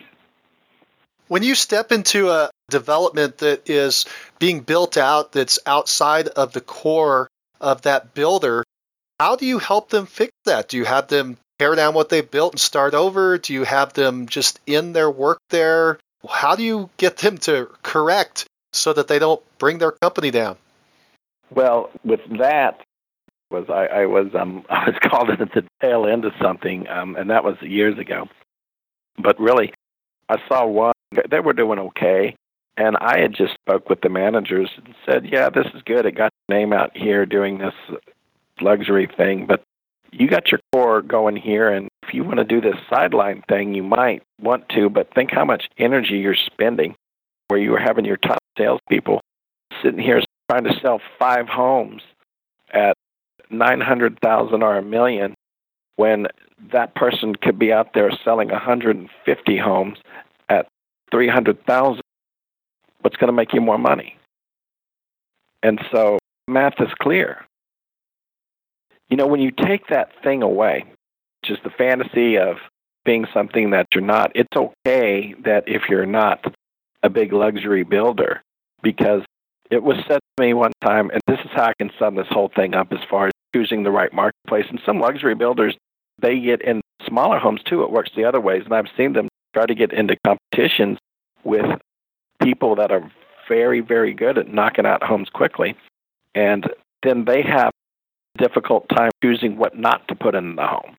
When you step into a development that is being built out that's outside of the core of that builder, how do you help them fix that? Do you have them tear down what they built and start over? Do you have them just end their work there? How do you get them to correct so that they don't bring their company down? Well, with that, was I, I was um, I was called at the tail end of something, um, and that was years ago. But really, I saw one. They were doing okay, And I had just spoke with the managers and said, yeah, this is good. It got your name out here doing this luxury thing, but you got your core going here, and if you want to do this sideline thing, you might want to, but think how much energy you're spending where you were having your top salespeople sitting here trying to sell five homes at nine hundred thousand dollars or a million when that person could be out there selling one hundred fifty homes at three hundred thousand dollars. What's going to make you more money? And so math is clear. You know, when you take that thing away, which is the fantasy of being something that you're not, it's okay that if you're not a big luxury builder, because it was said to me one time, and this is how I can sum this whole thing up as far as choosing the right marketplace. And some luxury builders, they get in smaller homes too. It works the other ways. And I've seen them try to get into competitions with people that are very, very good at knocking out homes quickly. And then they have a difficult time choosing what not to put in the home.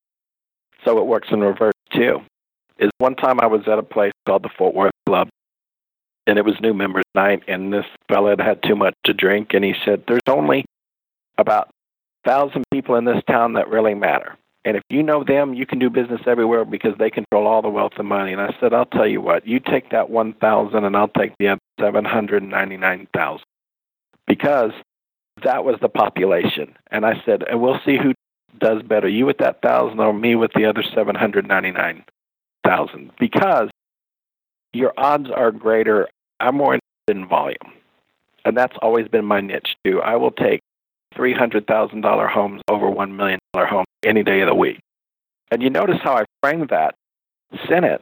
So it works in reverse too. Is one time I was at a place called the Fort Worth Club, and it was new members night, and this fella had had too much to drink, and he said, there's only about a thousand people in this town that really matter. And if you know them, you can do business everywhere because they control all the wealth and money. And I said, I'll tell you what, you take that one thousand and I'll take the other seven hundred ninety-nine thousand. Because that was the population. And I said, and we'll see who does better, you with that one thousand or me with the other seven hundred ninety-nine thousand. Because your odds are greater. I'm more interested in volume. And that's always been my niche too. I will take three hundred thousand dollars homes over one million dollars homes any day of the week. And you notice how I framed that sentence.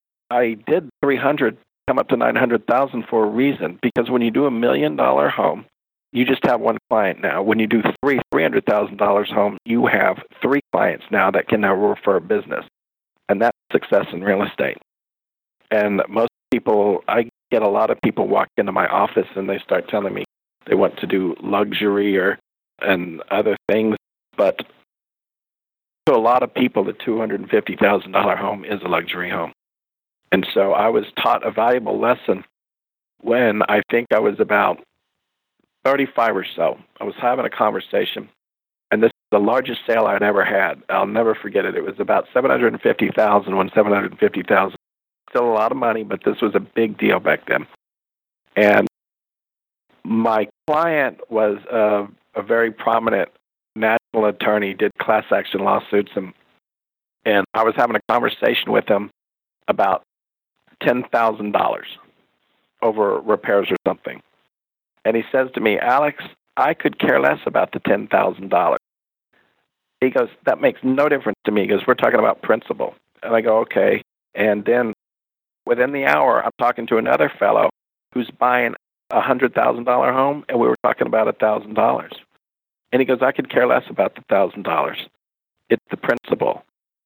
I did three hundred come up to nine hundred thousand for a reason, because when you do a million dollar home, you just have one client now. When you do three three hundred thousand dollars homes, you have three clients now that can now refer business. And that's success in real estate. And most people, I get a lot of people walk into my office and they start telling me they want to do luxury or and other things, but to a lot of people, the two hundred fifty thousand dollars home is a luxury home. And so I was taught a valuable lesson when I think I was about thirty-five or so. I was having a conversation, and this is the largest sale I'd ever had. I'll never forget it. It was about seven hundred fifty thousand dollars when seven hundred fifty thousand dollars. Still a lot of money, but this was a big deal back then. And my client was a, a very prominent national attorney, did class action lawsuits, and, and I was having a conversation with him about ten thousand dollars over repairs or something. And he says to me, Alex, I could care less about the ten thousand dollars. He goes, that makes no difference to me because we're talking about principle. And I go, okay. And then within the hour, I'm talking to another fellow who's buying a one hundred thousand dollars home, and we were talking about one thousand dollars. And he goes, I could care less about the one thousand dollars. It's the principle.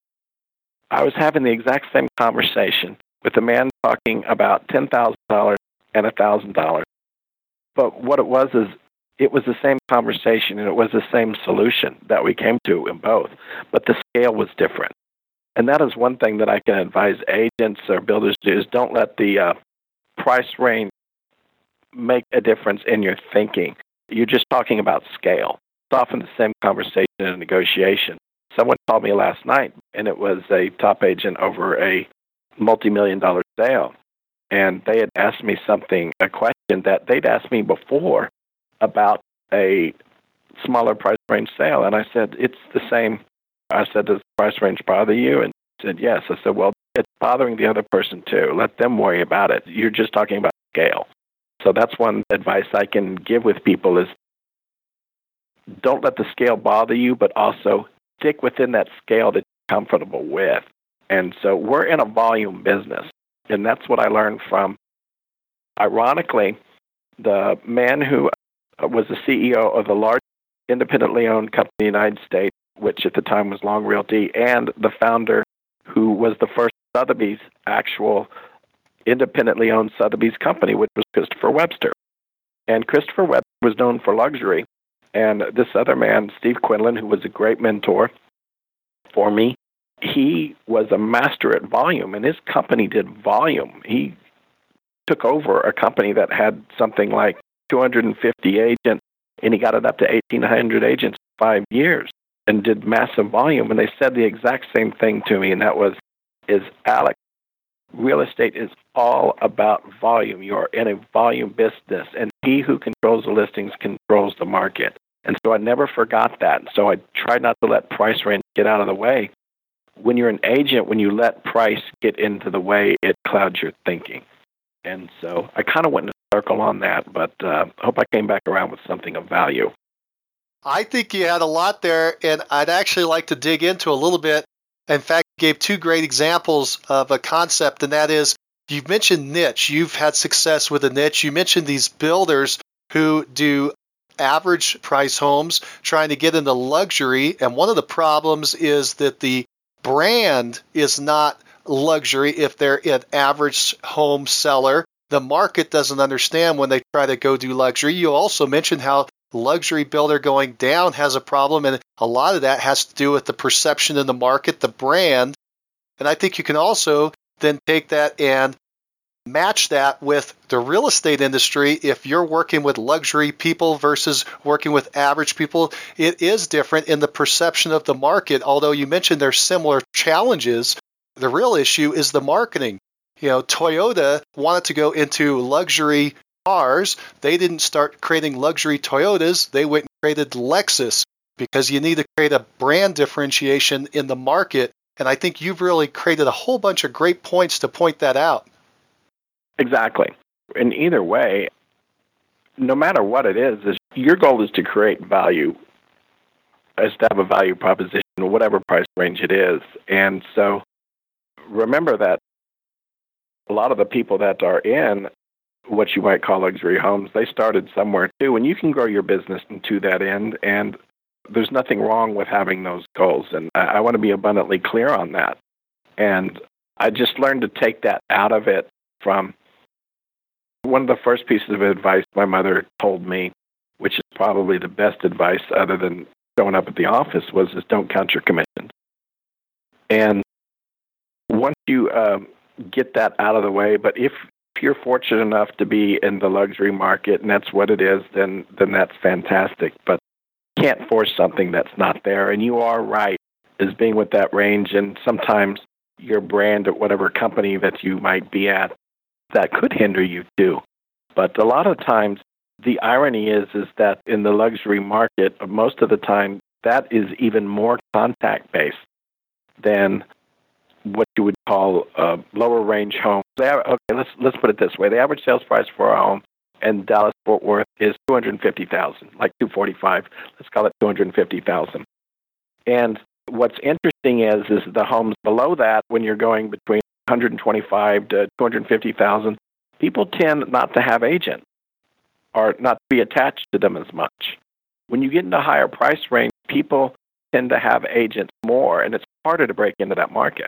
I was having the exact same conversation with a man talking about ten thousand dollars and one thousand dollars. But what it was is it was the same conversation, and it was the same solution that we came to in both, but the scale was different. And that is one thing that I can advise agents or builders to do, is don't let the uh, price range make a difference in your thinking. You're just talking about scale. It's often the same conversation in a negotiation. Someone called me last night, and it was a top agent over a multi-million dollar sale. And they had asked me something, a question that they'd asked me before about a smaller price range sale. And I said, it's the same. I said, does the price range bother you? And he said, yes. I said, well, it's bothering the other person too. Let them worry about it. You're just talking about scale. So that's one advice I can give with people is don't let the scale bother you, but also stick within that scale that you're comfortable with. And so we're in a volume business. And that's what I learned from, ironically, the man who was the C E O of the largest independently owned company in the United States, which at the time was Long Realty, and the founder who was the first Sotheby's actual independently owned Sotheby's company, which was Christopher Webster. And Christopher Webster was known for luxury. And this other man, Steve Quinlan, who was a great mentor for me, he was a master at volume, and his company did volume. He took over a company that had something like two hundred fifty agents, and he got it up to eighteen hundred agents in five years and did massive volume. And they said the exact same thing to me, and that was, is Alex, real estate is all about volume. You're in a volume business, and he who controls the listings controls the market. And so I never forgot that. So I tried not to let price range get out of the way. When you're an agent, when you let price get into the way, it clouds your thinking. And so I kind of went in a circle on that, but uh, I hope I came back around with something of value. I think you had a lot there, and I'd actually like to dig into a little bit. In fact, you gave two great examples of a concept, and that is, you've mentioned niche. You've had success with a niche. You mentioned these builders who do average price homes trying to get into luxury, and one of the problems is that the brand is not luxury if they're an average home seller. The market doesn't understand when they try to go do luxury. You also mentioned how luxury builder going down has a problem, and a lot of that has to do with the perception in the market, the brand. And I think you can also then take that and match that with the real estate industry. If you're working with luxury people versus working with average people, it is different in the perception of the market. Although you mentioned there's similar challenges, the real issue is the marketing. You know, Toyota wanted to go into luxury cars. They didn't start creating luxury Toyotas. They went and created Lexus, because you need to create a brand differentiation in the market. And I think you've really created a whole bunch of great points to point that out. Exactly. In either way, no matter what it is, is your goal is to create value, is to have a value proposition, whatever price range it is. And so remember that a lot of the people that are in what you might call luxury homes, they started somewhere too, and you can grow your business to that end, and there's nothing wrong with having those goals. And I, I want to be abundantly clear on that. And I just learned to take that out of it. From one of the first pieces of advice my mother told me, which is probably the best advice other than showing up at the office, was is don't count your commissions. And once you uh, get that out of the way, but if if you're fortunate enough to be in the luxury market and that's what it is, then then that's fantastic. But you can't force something that's not there. And you are right, as being with that range, and sometimes your brand at whatever company that you might be at, that could hinder you too. But a lot of times, the irony is is that in the luxury market, most of the time, that is even more contact-based than what you would call uh, lower range homes. They are, okay, let's let's put it this way: the average sales price for a home in Dallas Fort Worth is two hundred fifty thousand dollars, like two hundred forty-five. Let's call it two hundred fifty thousand dollars. And what's interesting is is the homes below that, when you're going between one hundred twenty-five to two hundred fifty thousand, people tend not to have agents or not to be attached to them as much. When you get into higher price range, people tend to have agents more, and it's harder to break into that market.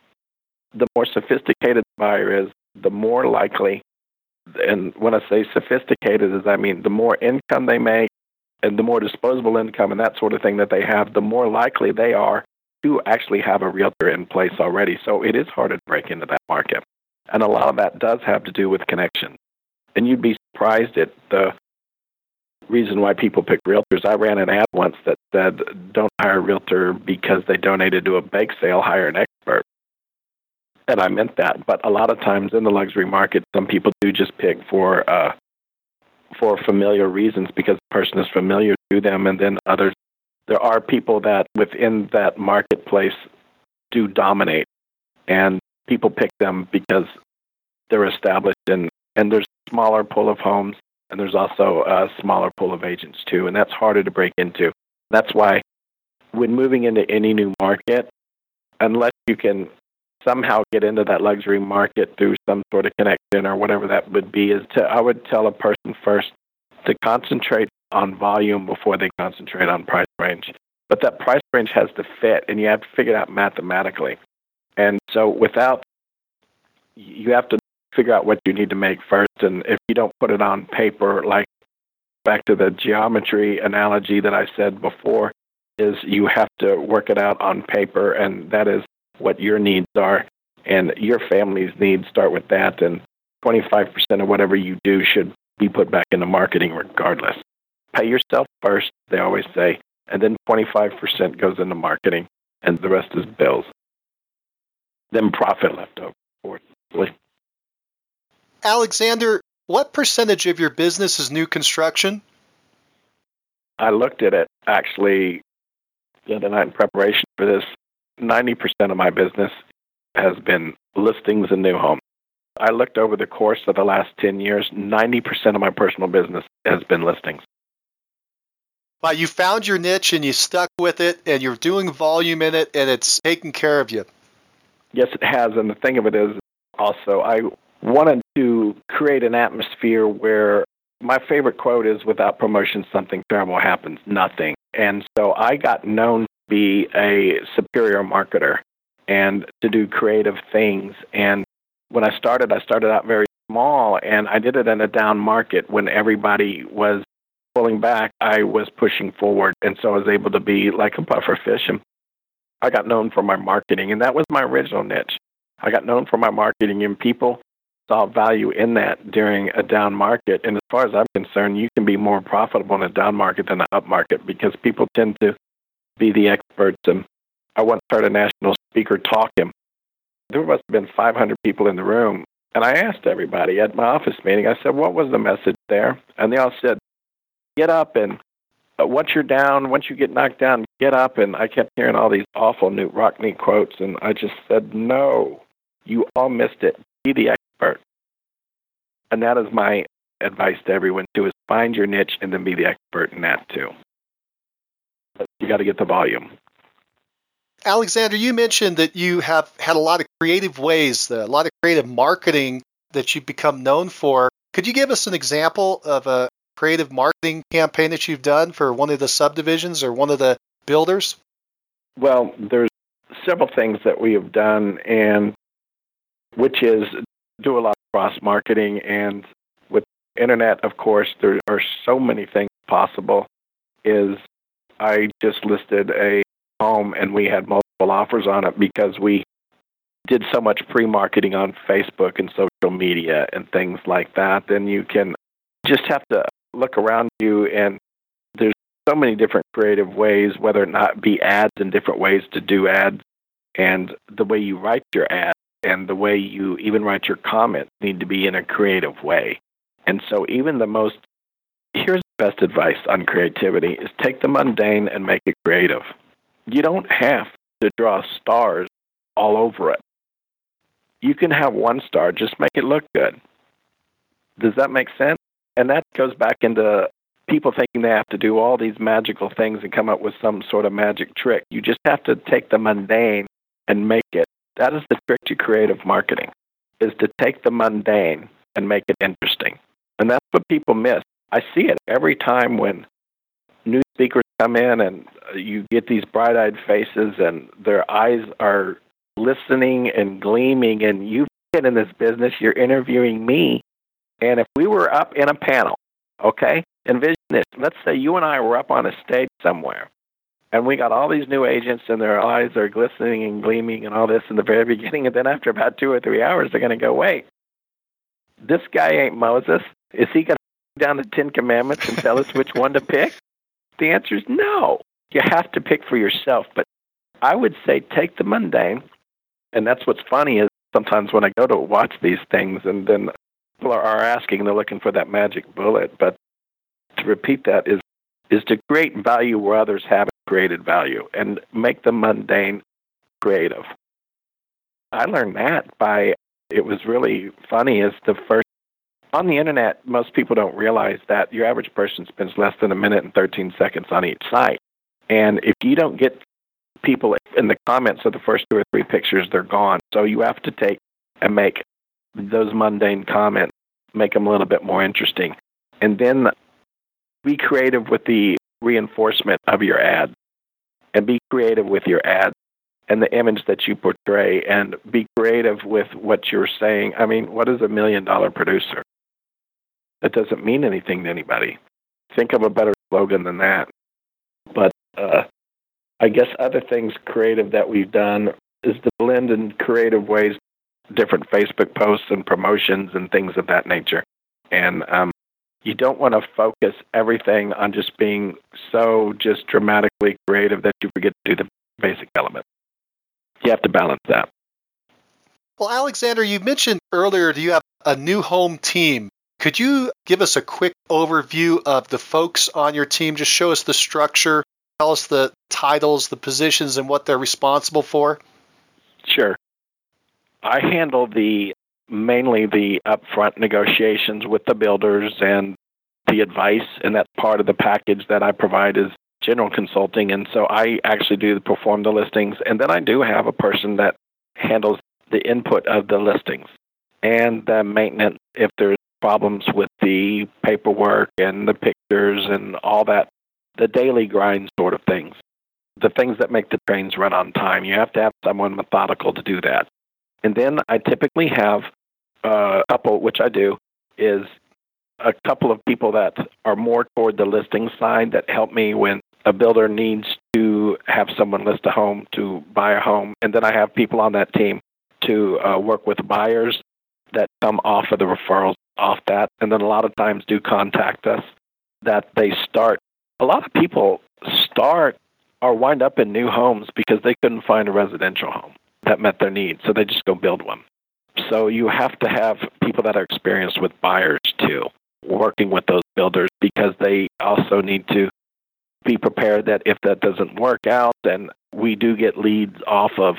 The more sophisticated the buyer is, the more likely, and when I say sophisticated, is I mean the more income they make and the more disposable income and that sort of thing that they have, the more likely they are to actually have a realtor in place already. So it is harder to break into that market. And a lot of that does have to do with connection. And you'd be surprised at the reason why people pick realtors. I ran an ad once that said, don't hire a realtor because they donated to a bake sale, hire an expert. And I meant that. But a lot of times in the luxury market, some people do just pick for uh, for familiar reasons because the person is familiar to them. And then others, there are people that within that marketplace do dominate. And people pick them because they're established. And, and there's a smaller pool of homes. And there's also a smaller pool of agents too. And that's harder to break into. That's why when moving into any new market, unless you can somehow get into that luxury market through some sort of connection or whatever that would be, is to, I would tell a person first to concentrate on volume before they concentrate on price range. But that price range has to fit, and you have to figure it out mathematically. And so without, you have to figure out what you need to make first. And if you don't put it on paper, like back to the geometry analogy that I said before, is you have to work it out on paper, and that is what your needs are, and your family's needs start with that. And twenty-five percent of whatever you do should be put back into marketing regardless. Pay yourself first, they always say, and then twenty-five percent goes into marketing, and the rest is bills. Then profit left over, fourthly. Alexander, what percentage of your business is new construction? I looked at it, actually, the other night in preparation for this. ninety percent of my business has been listings and new homes. I looked over the course of the last ten years, ninety percent of my personal business has been listings. Well, you found your niche and you stuck with it and you're doing volume in it and it's taking care of you. Yes, it has. And the thing of it is also I wanted to create an atmosphere where my favorite quote is, without promotion, something terrible happens, nothing. And so I got known to be a superior marketer and to do creative things. And when I started, I started out very small, and I did it in a down market when everybody was pulling back. I was pushing forward, and so I was able to be like a puffer fish. And I got known for my marketing, and that was my original niche. I got known for my marketing, and people saw value in that during a down market. And as far as I'm concerned, you can be more profitable in a down market than an up market because people tend to be the experts. And I once heard a national speaker talk, and there must have been five hundred people in the room. And I asked everybody at my office meeting, I said, what was the message there? And they all said, get up, and uh, once you're down, once you get knocked down, get up. And I kept hearing all these awful Knute Rockne quotes, and I just said, no, you all missed it. Be the expert. And that is my advice to everyone, too, is find your niche and then be the expert in that, too. But you got to get the volume. Alexander, you mentioned that you have had a lot of creative ways, a lot of creative marketing that you've become known for. Could you give us an example of a creative marketing campaign that you've done for one of the subdivisions or one of the builders? Well, there's several things that we have done, and which is do a lot of cross-marketing. And with internet, of course, there are so many things possible. Is I just listed a home, and we had multiple offers on it because we did so much pre-marketing on Facebook and social media and things like that. Then you can just have to look around you, and there's so many different creative ways, whether or not be ads and different ways to do ads, and the way you write your ad and the way you even write your comments need to be in a creative way. And so even the most, here's the best advice on creativity, is take the mundane and make it creative. You don't have to draw stars all over it. You can have one star, just make it look good. Does that make sense? And that goes back into people thinking they have to do all these magical things and come up with some sort of magic trick. You just have to take the mundane and make it. That is the trick to creative marketing, is to take the mundane and make it interesting. And that's what people miss. I see it every time when new speakers come in and you get these bright-eyed faces and their eyes are listening and gleaming, and you've been in this business, you're interviewing me. And if we were up in a panel, okay, envision this. Let's say you and I were up on a stage somewhere, and we got all these new agents, and their eyes are glistening and gleaming and all this in the very beginning, and then after about two or three hours, they're going to go, wait, this guy ain't Moses. Is he going to go down the Ten Commandments and tell us which one to pick? The answer is no. You have to pick for yourself. But I would say take the mundane, and that's what's funny is sometimes when I go to watch these things, and then people are asking, they're looking for that magic bullet. But to repeat that is is to create value where others haven't created value and make the mundane creative. I learned that by, it was really funny, is the first, on the internet, most people don't realize that your average person spends less than a minute and thirteen seconds on each site. And if you don't get people in the comments of the first two or three pictures, they're gone. So you have to take and make those mundane comments, make them a little bit more interesting. And then be creative with the reinforcement of your ad, and be creative with your ad and the image that you portray, and be creative with what you're saying. I mean, what is a million dollar producer? That doesn't mean anything to anybody. Think of a better slogan than that. But uh, I guess other things creative that we've done is to blend in creative ways different Facebook posts and promotions and things of that nature. And um, you don't want to focus everything on just being so just dramatically creative that you forget to do the basic element. You have to balance that. Well, Alexander, you mentioned earlier that you have a new home team. Could you give us a quick overview of the folks on your team? Just show us the structure, tell us the titles, the positions, and what they're responsible for. Sure. I handle the mainly the upfront negotiations with the builders and the advice, and that's part of the package that I provide is general consulting. And so I actually do perform the listings, and then I do have a person that handles the input of the listings and the maintenance if there's problems with the paperwork and the pictures and all that, the daily grind sort of things, the things that make the trains run on time. You have to have someone methodical to do that. And then I typically have a couple, which I do, is a couple of people that are more toward the listing side that help me when a builder needs to have someone list a home to buy a home. And then I have people on that team to uh, work with buyers that come off of the referrals off that, and then a lot of times do contact us that they start. A lot of people start or wind up in new homes because they couldn't find a residential home that met their needs, so they just go build one. So you have to have people that are experienced with buyers too, working with those builders, because they also need to be prepared that if that doesn't work out, then we do get leads off of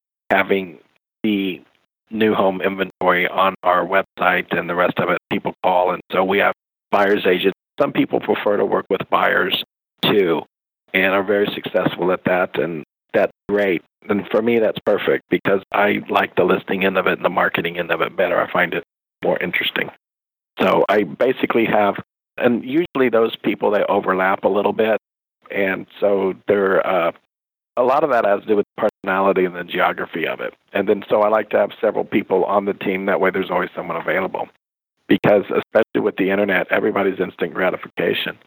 having the new home inventory on our website and the rest of it. People call, and so we have buyer's agents. Some people prefer to work with buyers too and are very successful at that, and that's great. And for me, that's perfect because I like the listing end of it and the marketing end of it better. I find it more interesting. So I basically have, and usually those people, they overlap a little bit, and so they're uh, a lot of that has to do with personality and the geography of it. And then so I like to have several people on the team. That way there's always someone available. Because especially with the internet, everybody's instant gratification.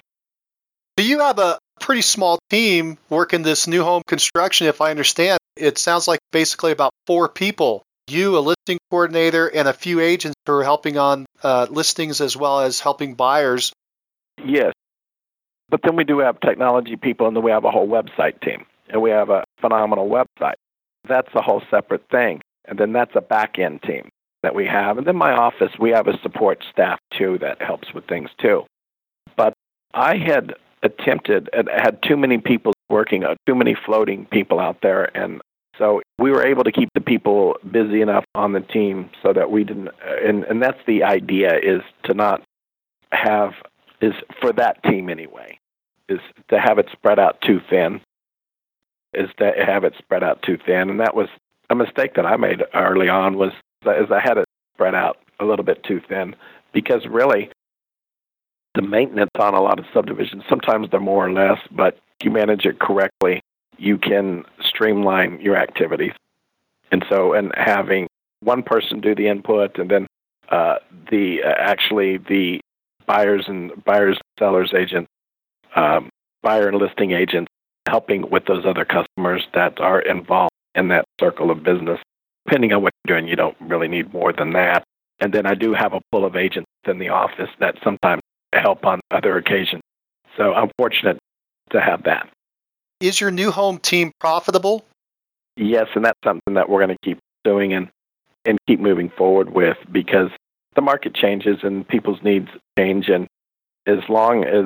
Do you have a pretty small team working this new home construction, if I understand? It sounds like basically about four people. You, a listing coordinator, and a few agents who are helping on uh, listings as well as helping buyers. Yes. But then we do have technology people, and then we have a whole website team. And we have a phenomenal website. That's a whole separate thing. And then that's a back-end team that we have. And then my office, we have a support staff, too, that helps with things, too. But I had attempted, and had too many people working, uh, too many floating people out there. And so we were able to keep the people busy enough on the team so that we didn't, and, and that's the idea, is to not have, is for that team anyway, is to have it spread out too thin. is to have it spread out too thin. And that was a mistake that I made early on, was as I had it spread out a little bit too thin, because really the maintenance on a lot of subdivisions, sometimes they're more or less, but if you manage it correctly, you can streamline your activities. And so, and having one person do the input, and then uh, the uh, actually the buyers and buyers, sellers agents, um, buyer and listing agents, helping with those other customers that are involved in that circle of business. Depending on what you're doing, you don't really need more than that. And then I do have a pool of agents in the office that sometimes help on other occasions. So I'm fortunate to have that. Is your new home team profitable? Yes, and that's something that we're going to keep doing and, and keep moving forward with, because the market changes and people's needs change. And as long as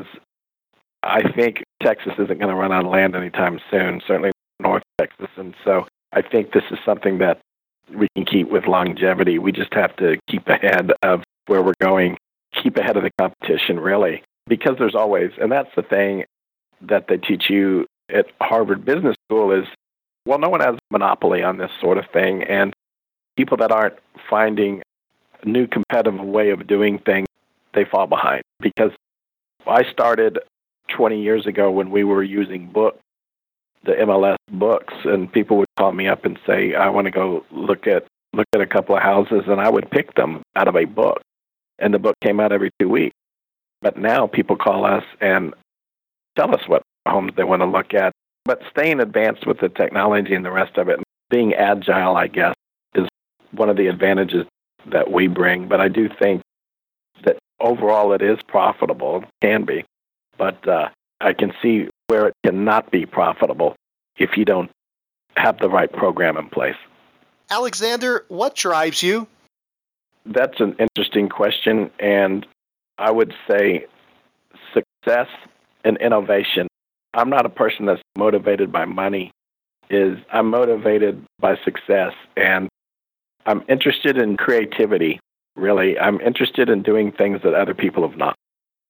I think Texas isn't going to run out of land anytime soon, certainly North Texas. And so I think this is something that we can keep with longevity. We just have to keep ahead of where we're going, keep ahead of the competition, really, because there's always, and that's the thing that they teach you at Harvard Business School is, well, no one has a monopoly on this sort of thing. And people that aren't finding a new competitive way of doing things, they fall behind. Because I started twenty years ago when we were using books, the M L S books, and people would call me up and say, I want to go look at look at a couple of houses, and I would pick them out of a book. And the book came out every two weeks. But now people call us and tell us what homes they want to look at. But staying advanced with the technology and the rest of it, being agile, I guess, is one of the advantages that we bring. But I do think that overall it is profitable, it can be. But uh, I can see where it cannot be profitable if you don't have the right program in place. Alexander, what drives you? That's an interesting question, and I would say success and innovation. I'm not a person that's motivated by money. Is I'm motivated by success, and I'm interested in creativity, really. I'm interested in doing things that other people have not.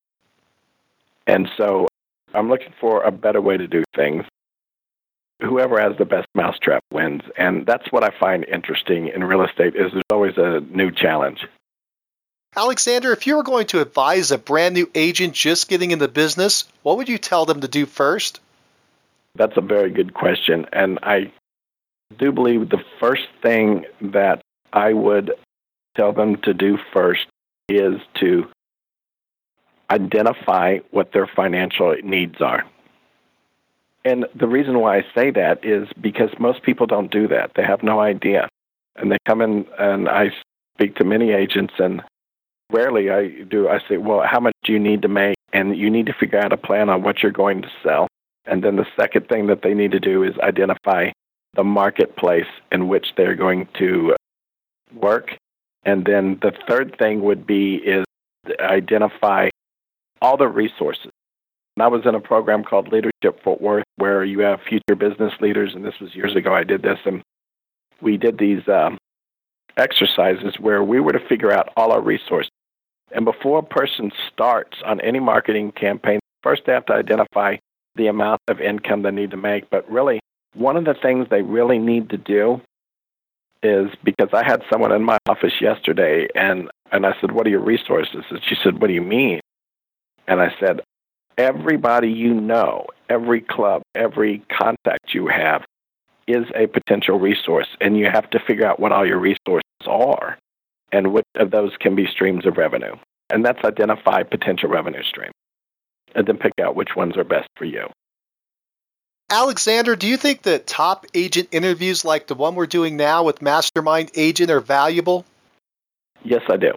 And so I'm looking for a better way to do things. Whoever has the best mousetrap wins. And that's what I find interesting in real estate, is there's always a new challenge. Alexander, if you were going to advise a brand new agent just getting in the business, what would you tell them to do first? That's a very good question. And I do believe the first thing that I would tell them to do first is to identify what their financial needs are. And the reason why I say that is because most people don't do that. They have no idea. And they come in, and I speak to many agents, and rarely I do. I say, well, how much do you need to make? And you need to figure out a plan on what you're going to sell. And then the second thing that they need to do is identify the marketplace in which they're going to work. And then the third thing would be is identify all the resources. And I was in a program called Leadership Fort Worth, where you have future business leaders, and this was years ago I did this, and we did these um, exercises where we were to figure out all our resources. And before a person starts on any marketing campaign, first they have to identify the amount of income they need to make. But really, one of the things they really need to do is, because I had someone in my office yesterday, and, and I said, what are your resources? And she said, what do you mean? And I said, everybody you know, every club, every contact you have is a potential resource, and you have to figure out what all your resources are and which of those can be streams of revenue. And that's identify potential revenue streams, and then pick out which ones are best for you. Alexander, do you think that top agent interviews like the one we're doing now with Mastermind Agent are valuable? Yes, I do.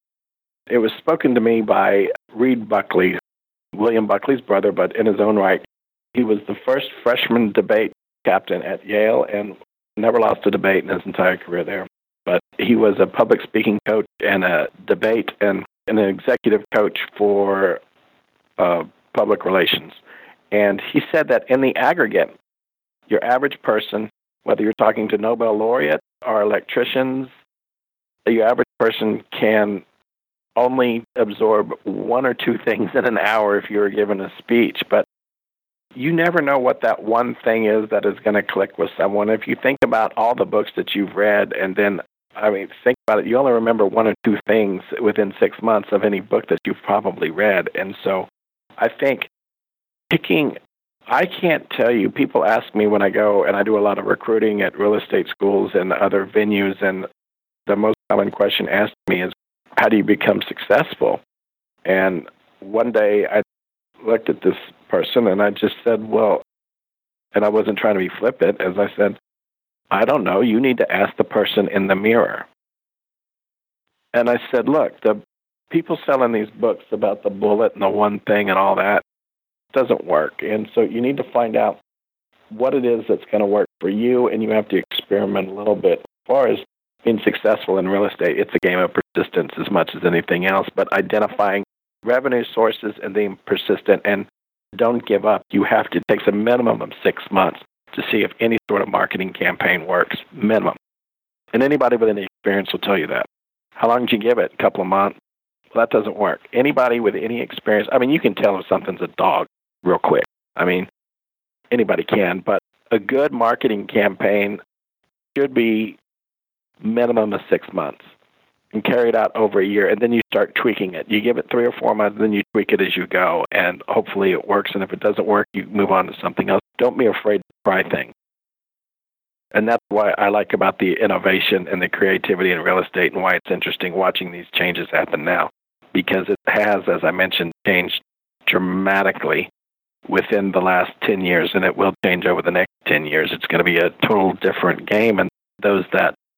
It was spoken to me by Reed Buckley, William Buckley's brother, but in his own right. He was the first freshman debate captain at Yale and never lost a debate in his entire career there. But he was a public speaking coach and a debate and, and an executive coach for uh, public relations. And he said that in the aggregate, your average person, whether you're talking to Nobel laureate or electricians, your average person can only absorb one or two things in an hour if you were given a speech. But you never know what that one thing is that is going to click with someone. If you think about all the books that you've read, and then, I mean, think about it, you only remember one or two things within six months of any book that you've probably read. And so I think picking, I can't tell you, people ask me when I go, and I do a lot of recruiting at real estate schools and other venues, and the most common question asked me is, how do you become successful? And one day I looked at this person and I just said, well, and I wasn't trying to be flippant, as I said, I don't know, you need to ask the person in the mirror. And I said, look, the people selling these books about the bullet and the one thing and all that doesn't work. And so you need to find out what it is that's going to work for you, and you have to experiment a little bit. As far as being successful in real estate, it's a game of persistence as much as anything else, but identifying revenue sources and being persistent, and don't give up. You have to, it takes a minimum of six months to see if any sort of marketing campaign works, minimum. And anybody with any experience will tell you that. How long did you give it? A couple of months? Well, that doesn't work. Anybody with any experience, I mean, you can tell if something's a dog real quick. I mean, anybody can, but a good marketing campaign should be minimum of six months and carry it out over a year, and then you start tweaking it. You give it three or four months, then you tweak it as you go, and hopefully it works, and if it doesn't work, you move on to something else. Don't be afraid to try things. And that's why I like about the innovation and the creativity in real estate, and why it's interesting watching these changes happen now, because it has, as I mentioned, changed dramatically within the last ten years, and it will change over the next ten years. It's going to be a total different game, and those that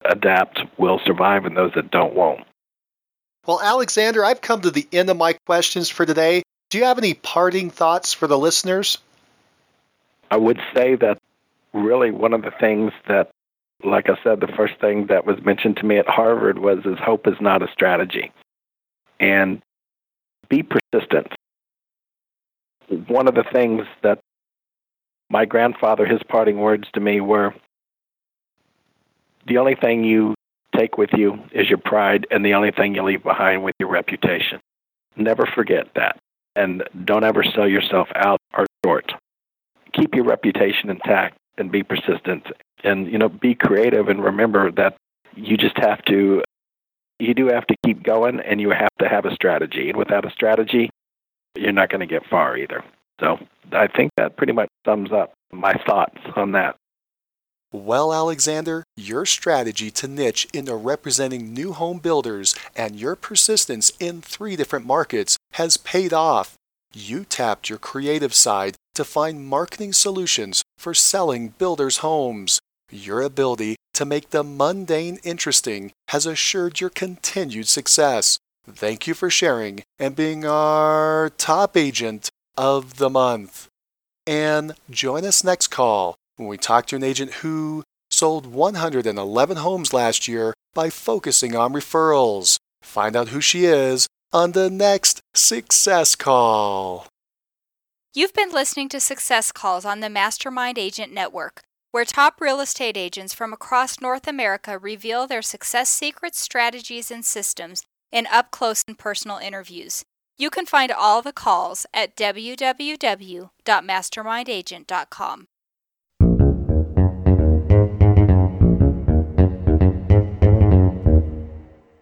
adapt will survive and those that don't won't. Well, Alexander, I've come to the end of my questions for today. Do you have any parting thoughts for the listeners? I would say that really one of the things that, like I said, the first thing that was mentioned to me at Harvard was is hope is not a strategy. And be persistent. One of the things that my grandfather, his parting words to me were, the only thing you take with you is your pride, and the only thing you leave behind with your reputation. Never forget that. And don't ever sell yourself out or short. Keep your reputation intact and be persistent. And, you know, be creative and remember that you just have to, you do have to keep going and you have to have a strategy. And without a strategy, you're not going to get far either. So I think that pretty much sums up my thoughts on that. Well, Alexander, your strategy to niche into representing new home builders and your persistence in three different markets has paid off. You tapped your creative side to find marketing solutions for selling builders' homes. Your ability to make the mundane interesting has assured your continued success. Thank you for sharing and being our top agent of the month. And join us next call when we talk to an agent who sold one hundred eleven homes last year by focusing on referrals. Find out who she is on the next Success Call. You've been listening to Success Calls on the Mastermind Agent Network, where top real estate agents from across North America reveal their success secrets, strategies, and systems in up-close and personal interviews. You can find all the calls at w w w dot mastermind agent dot com.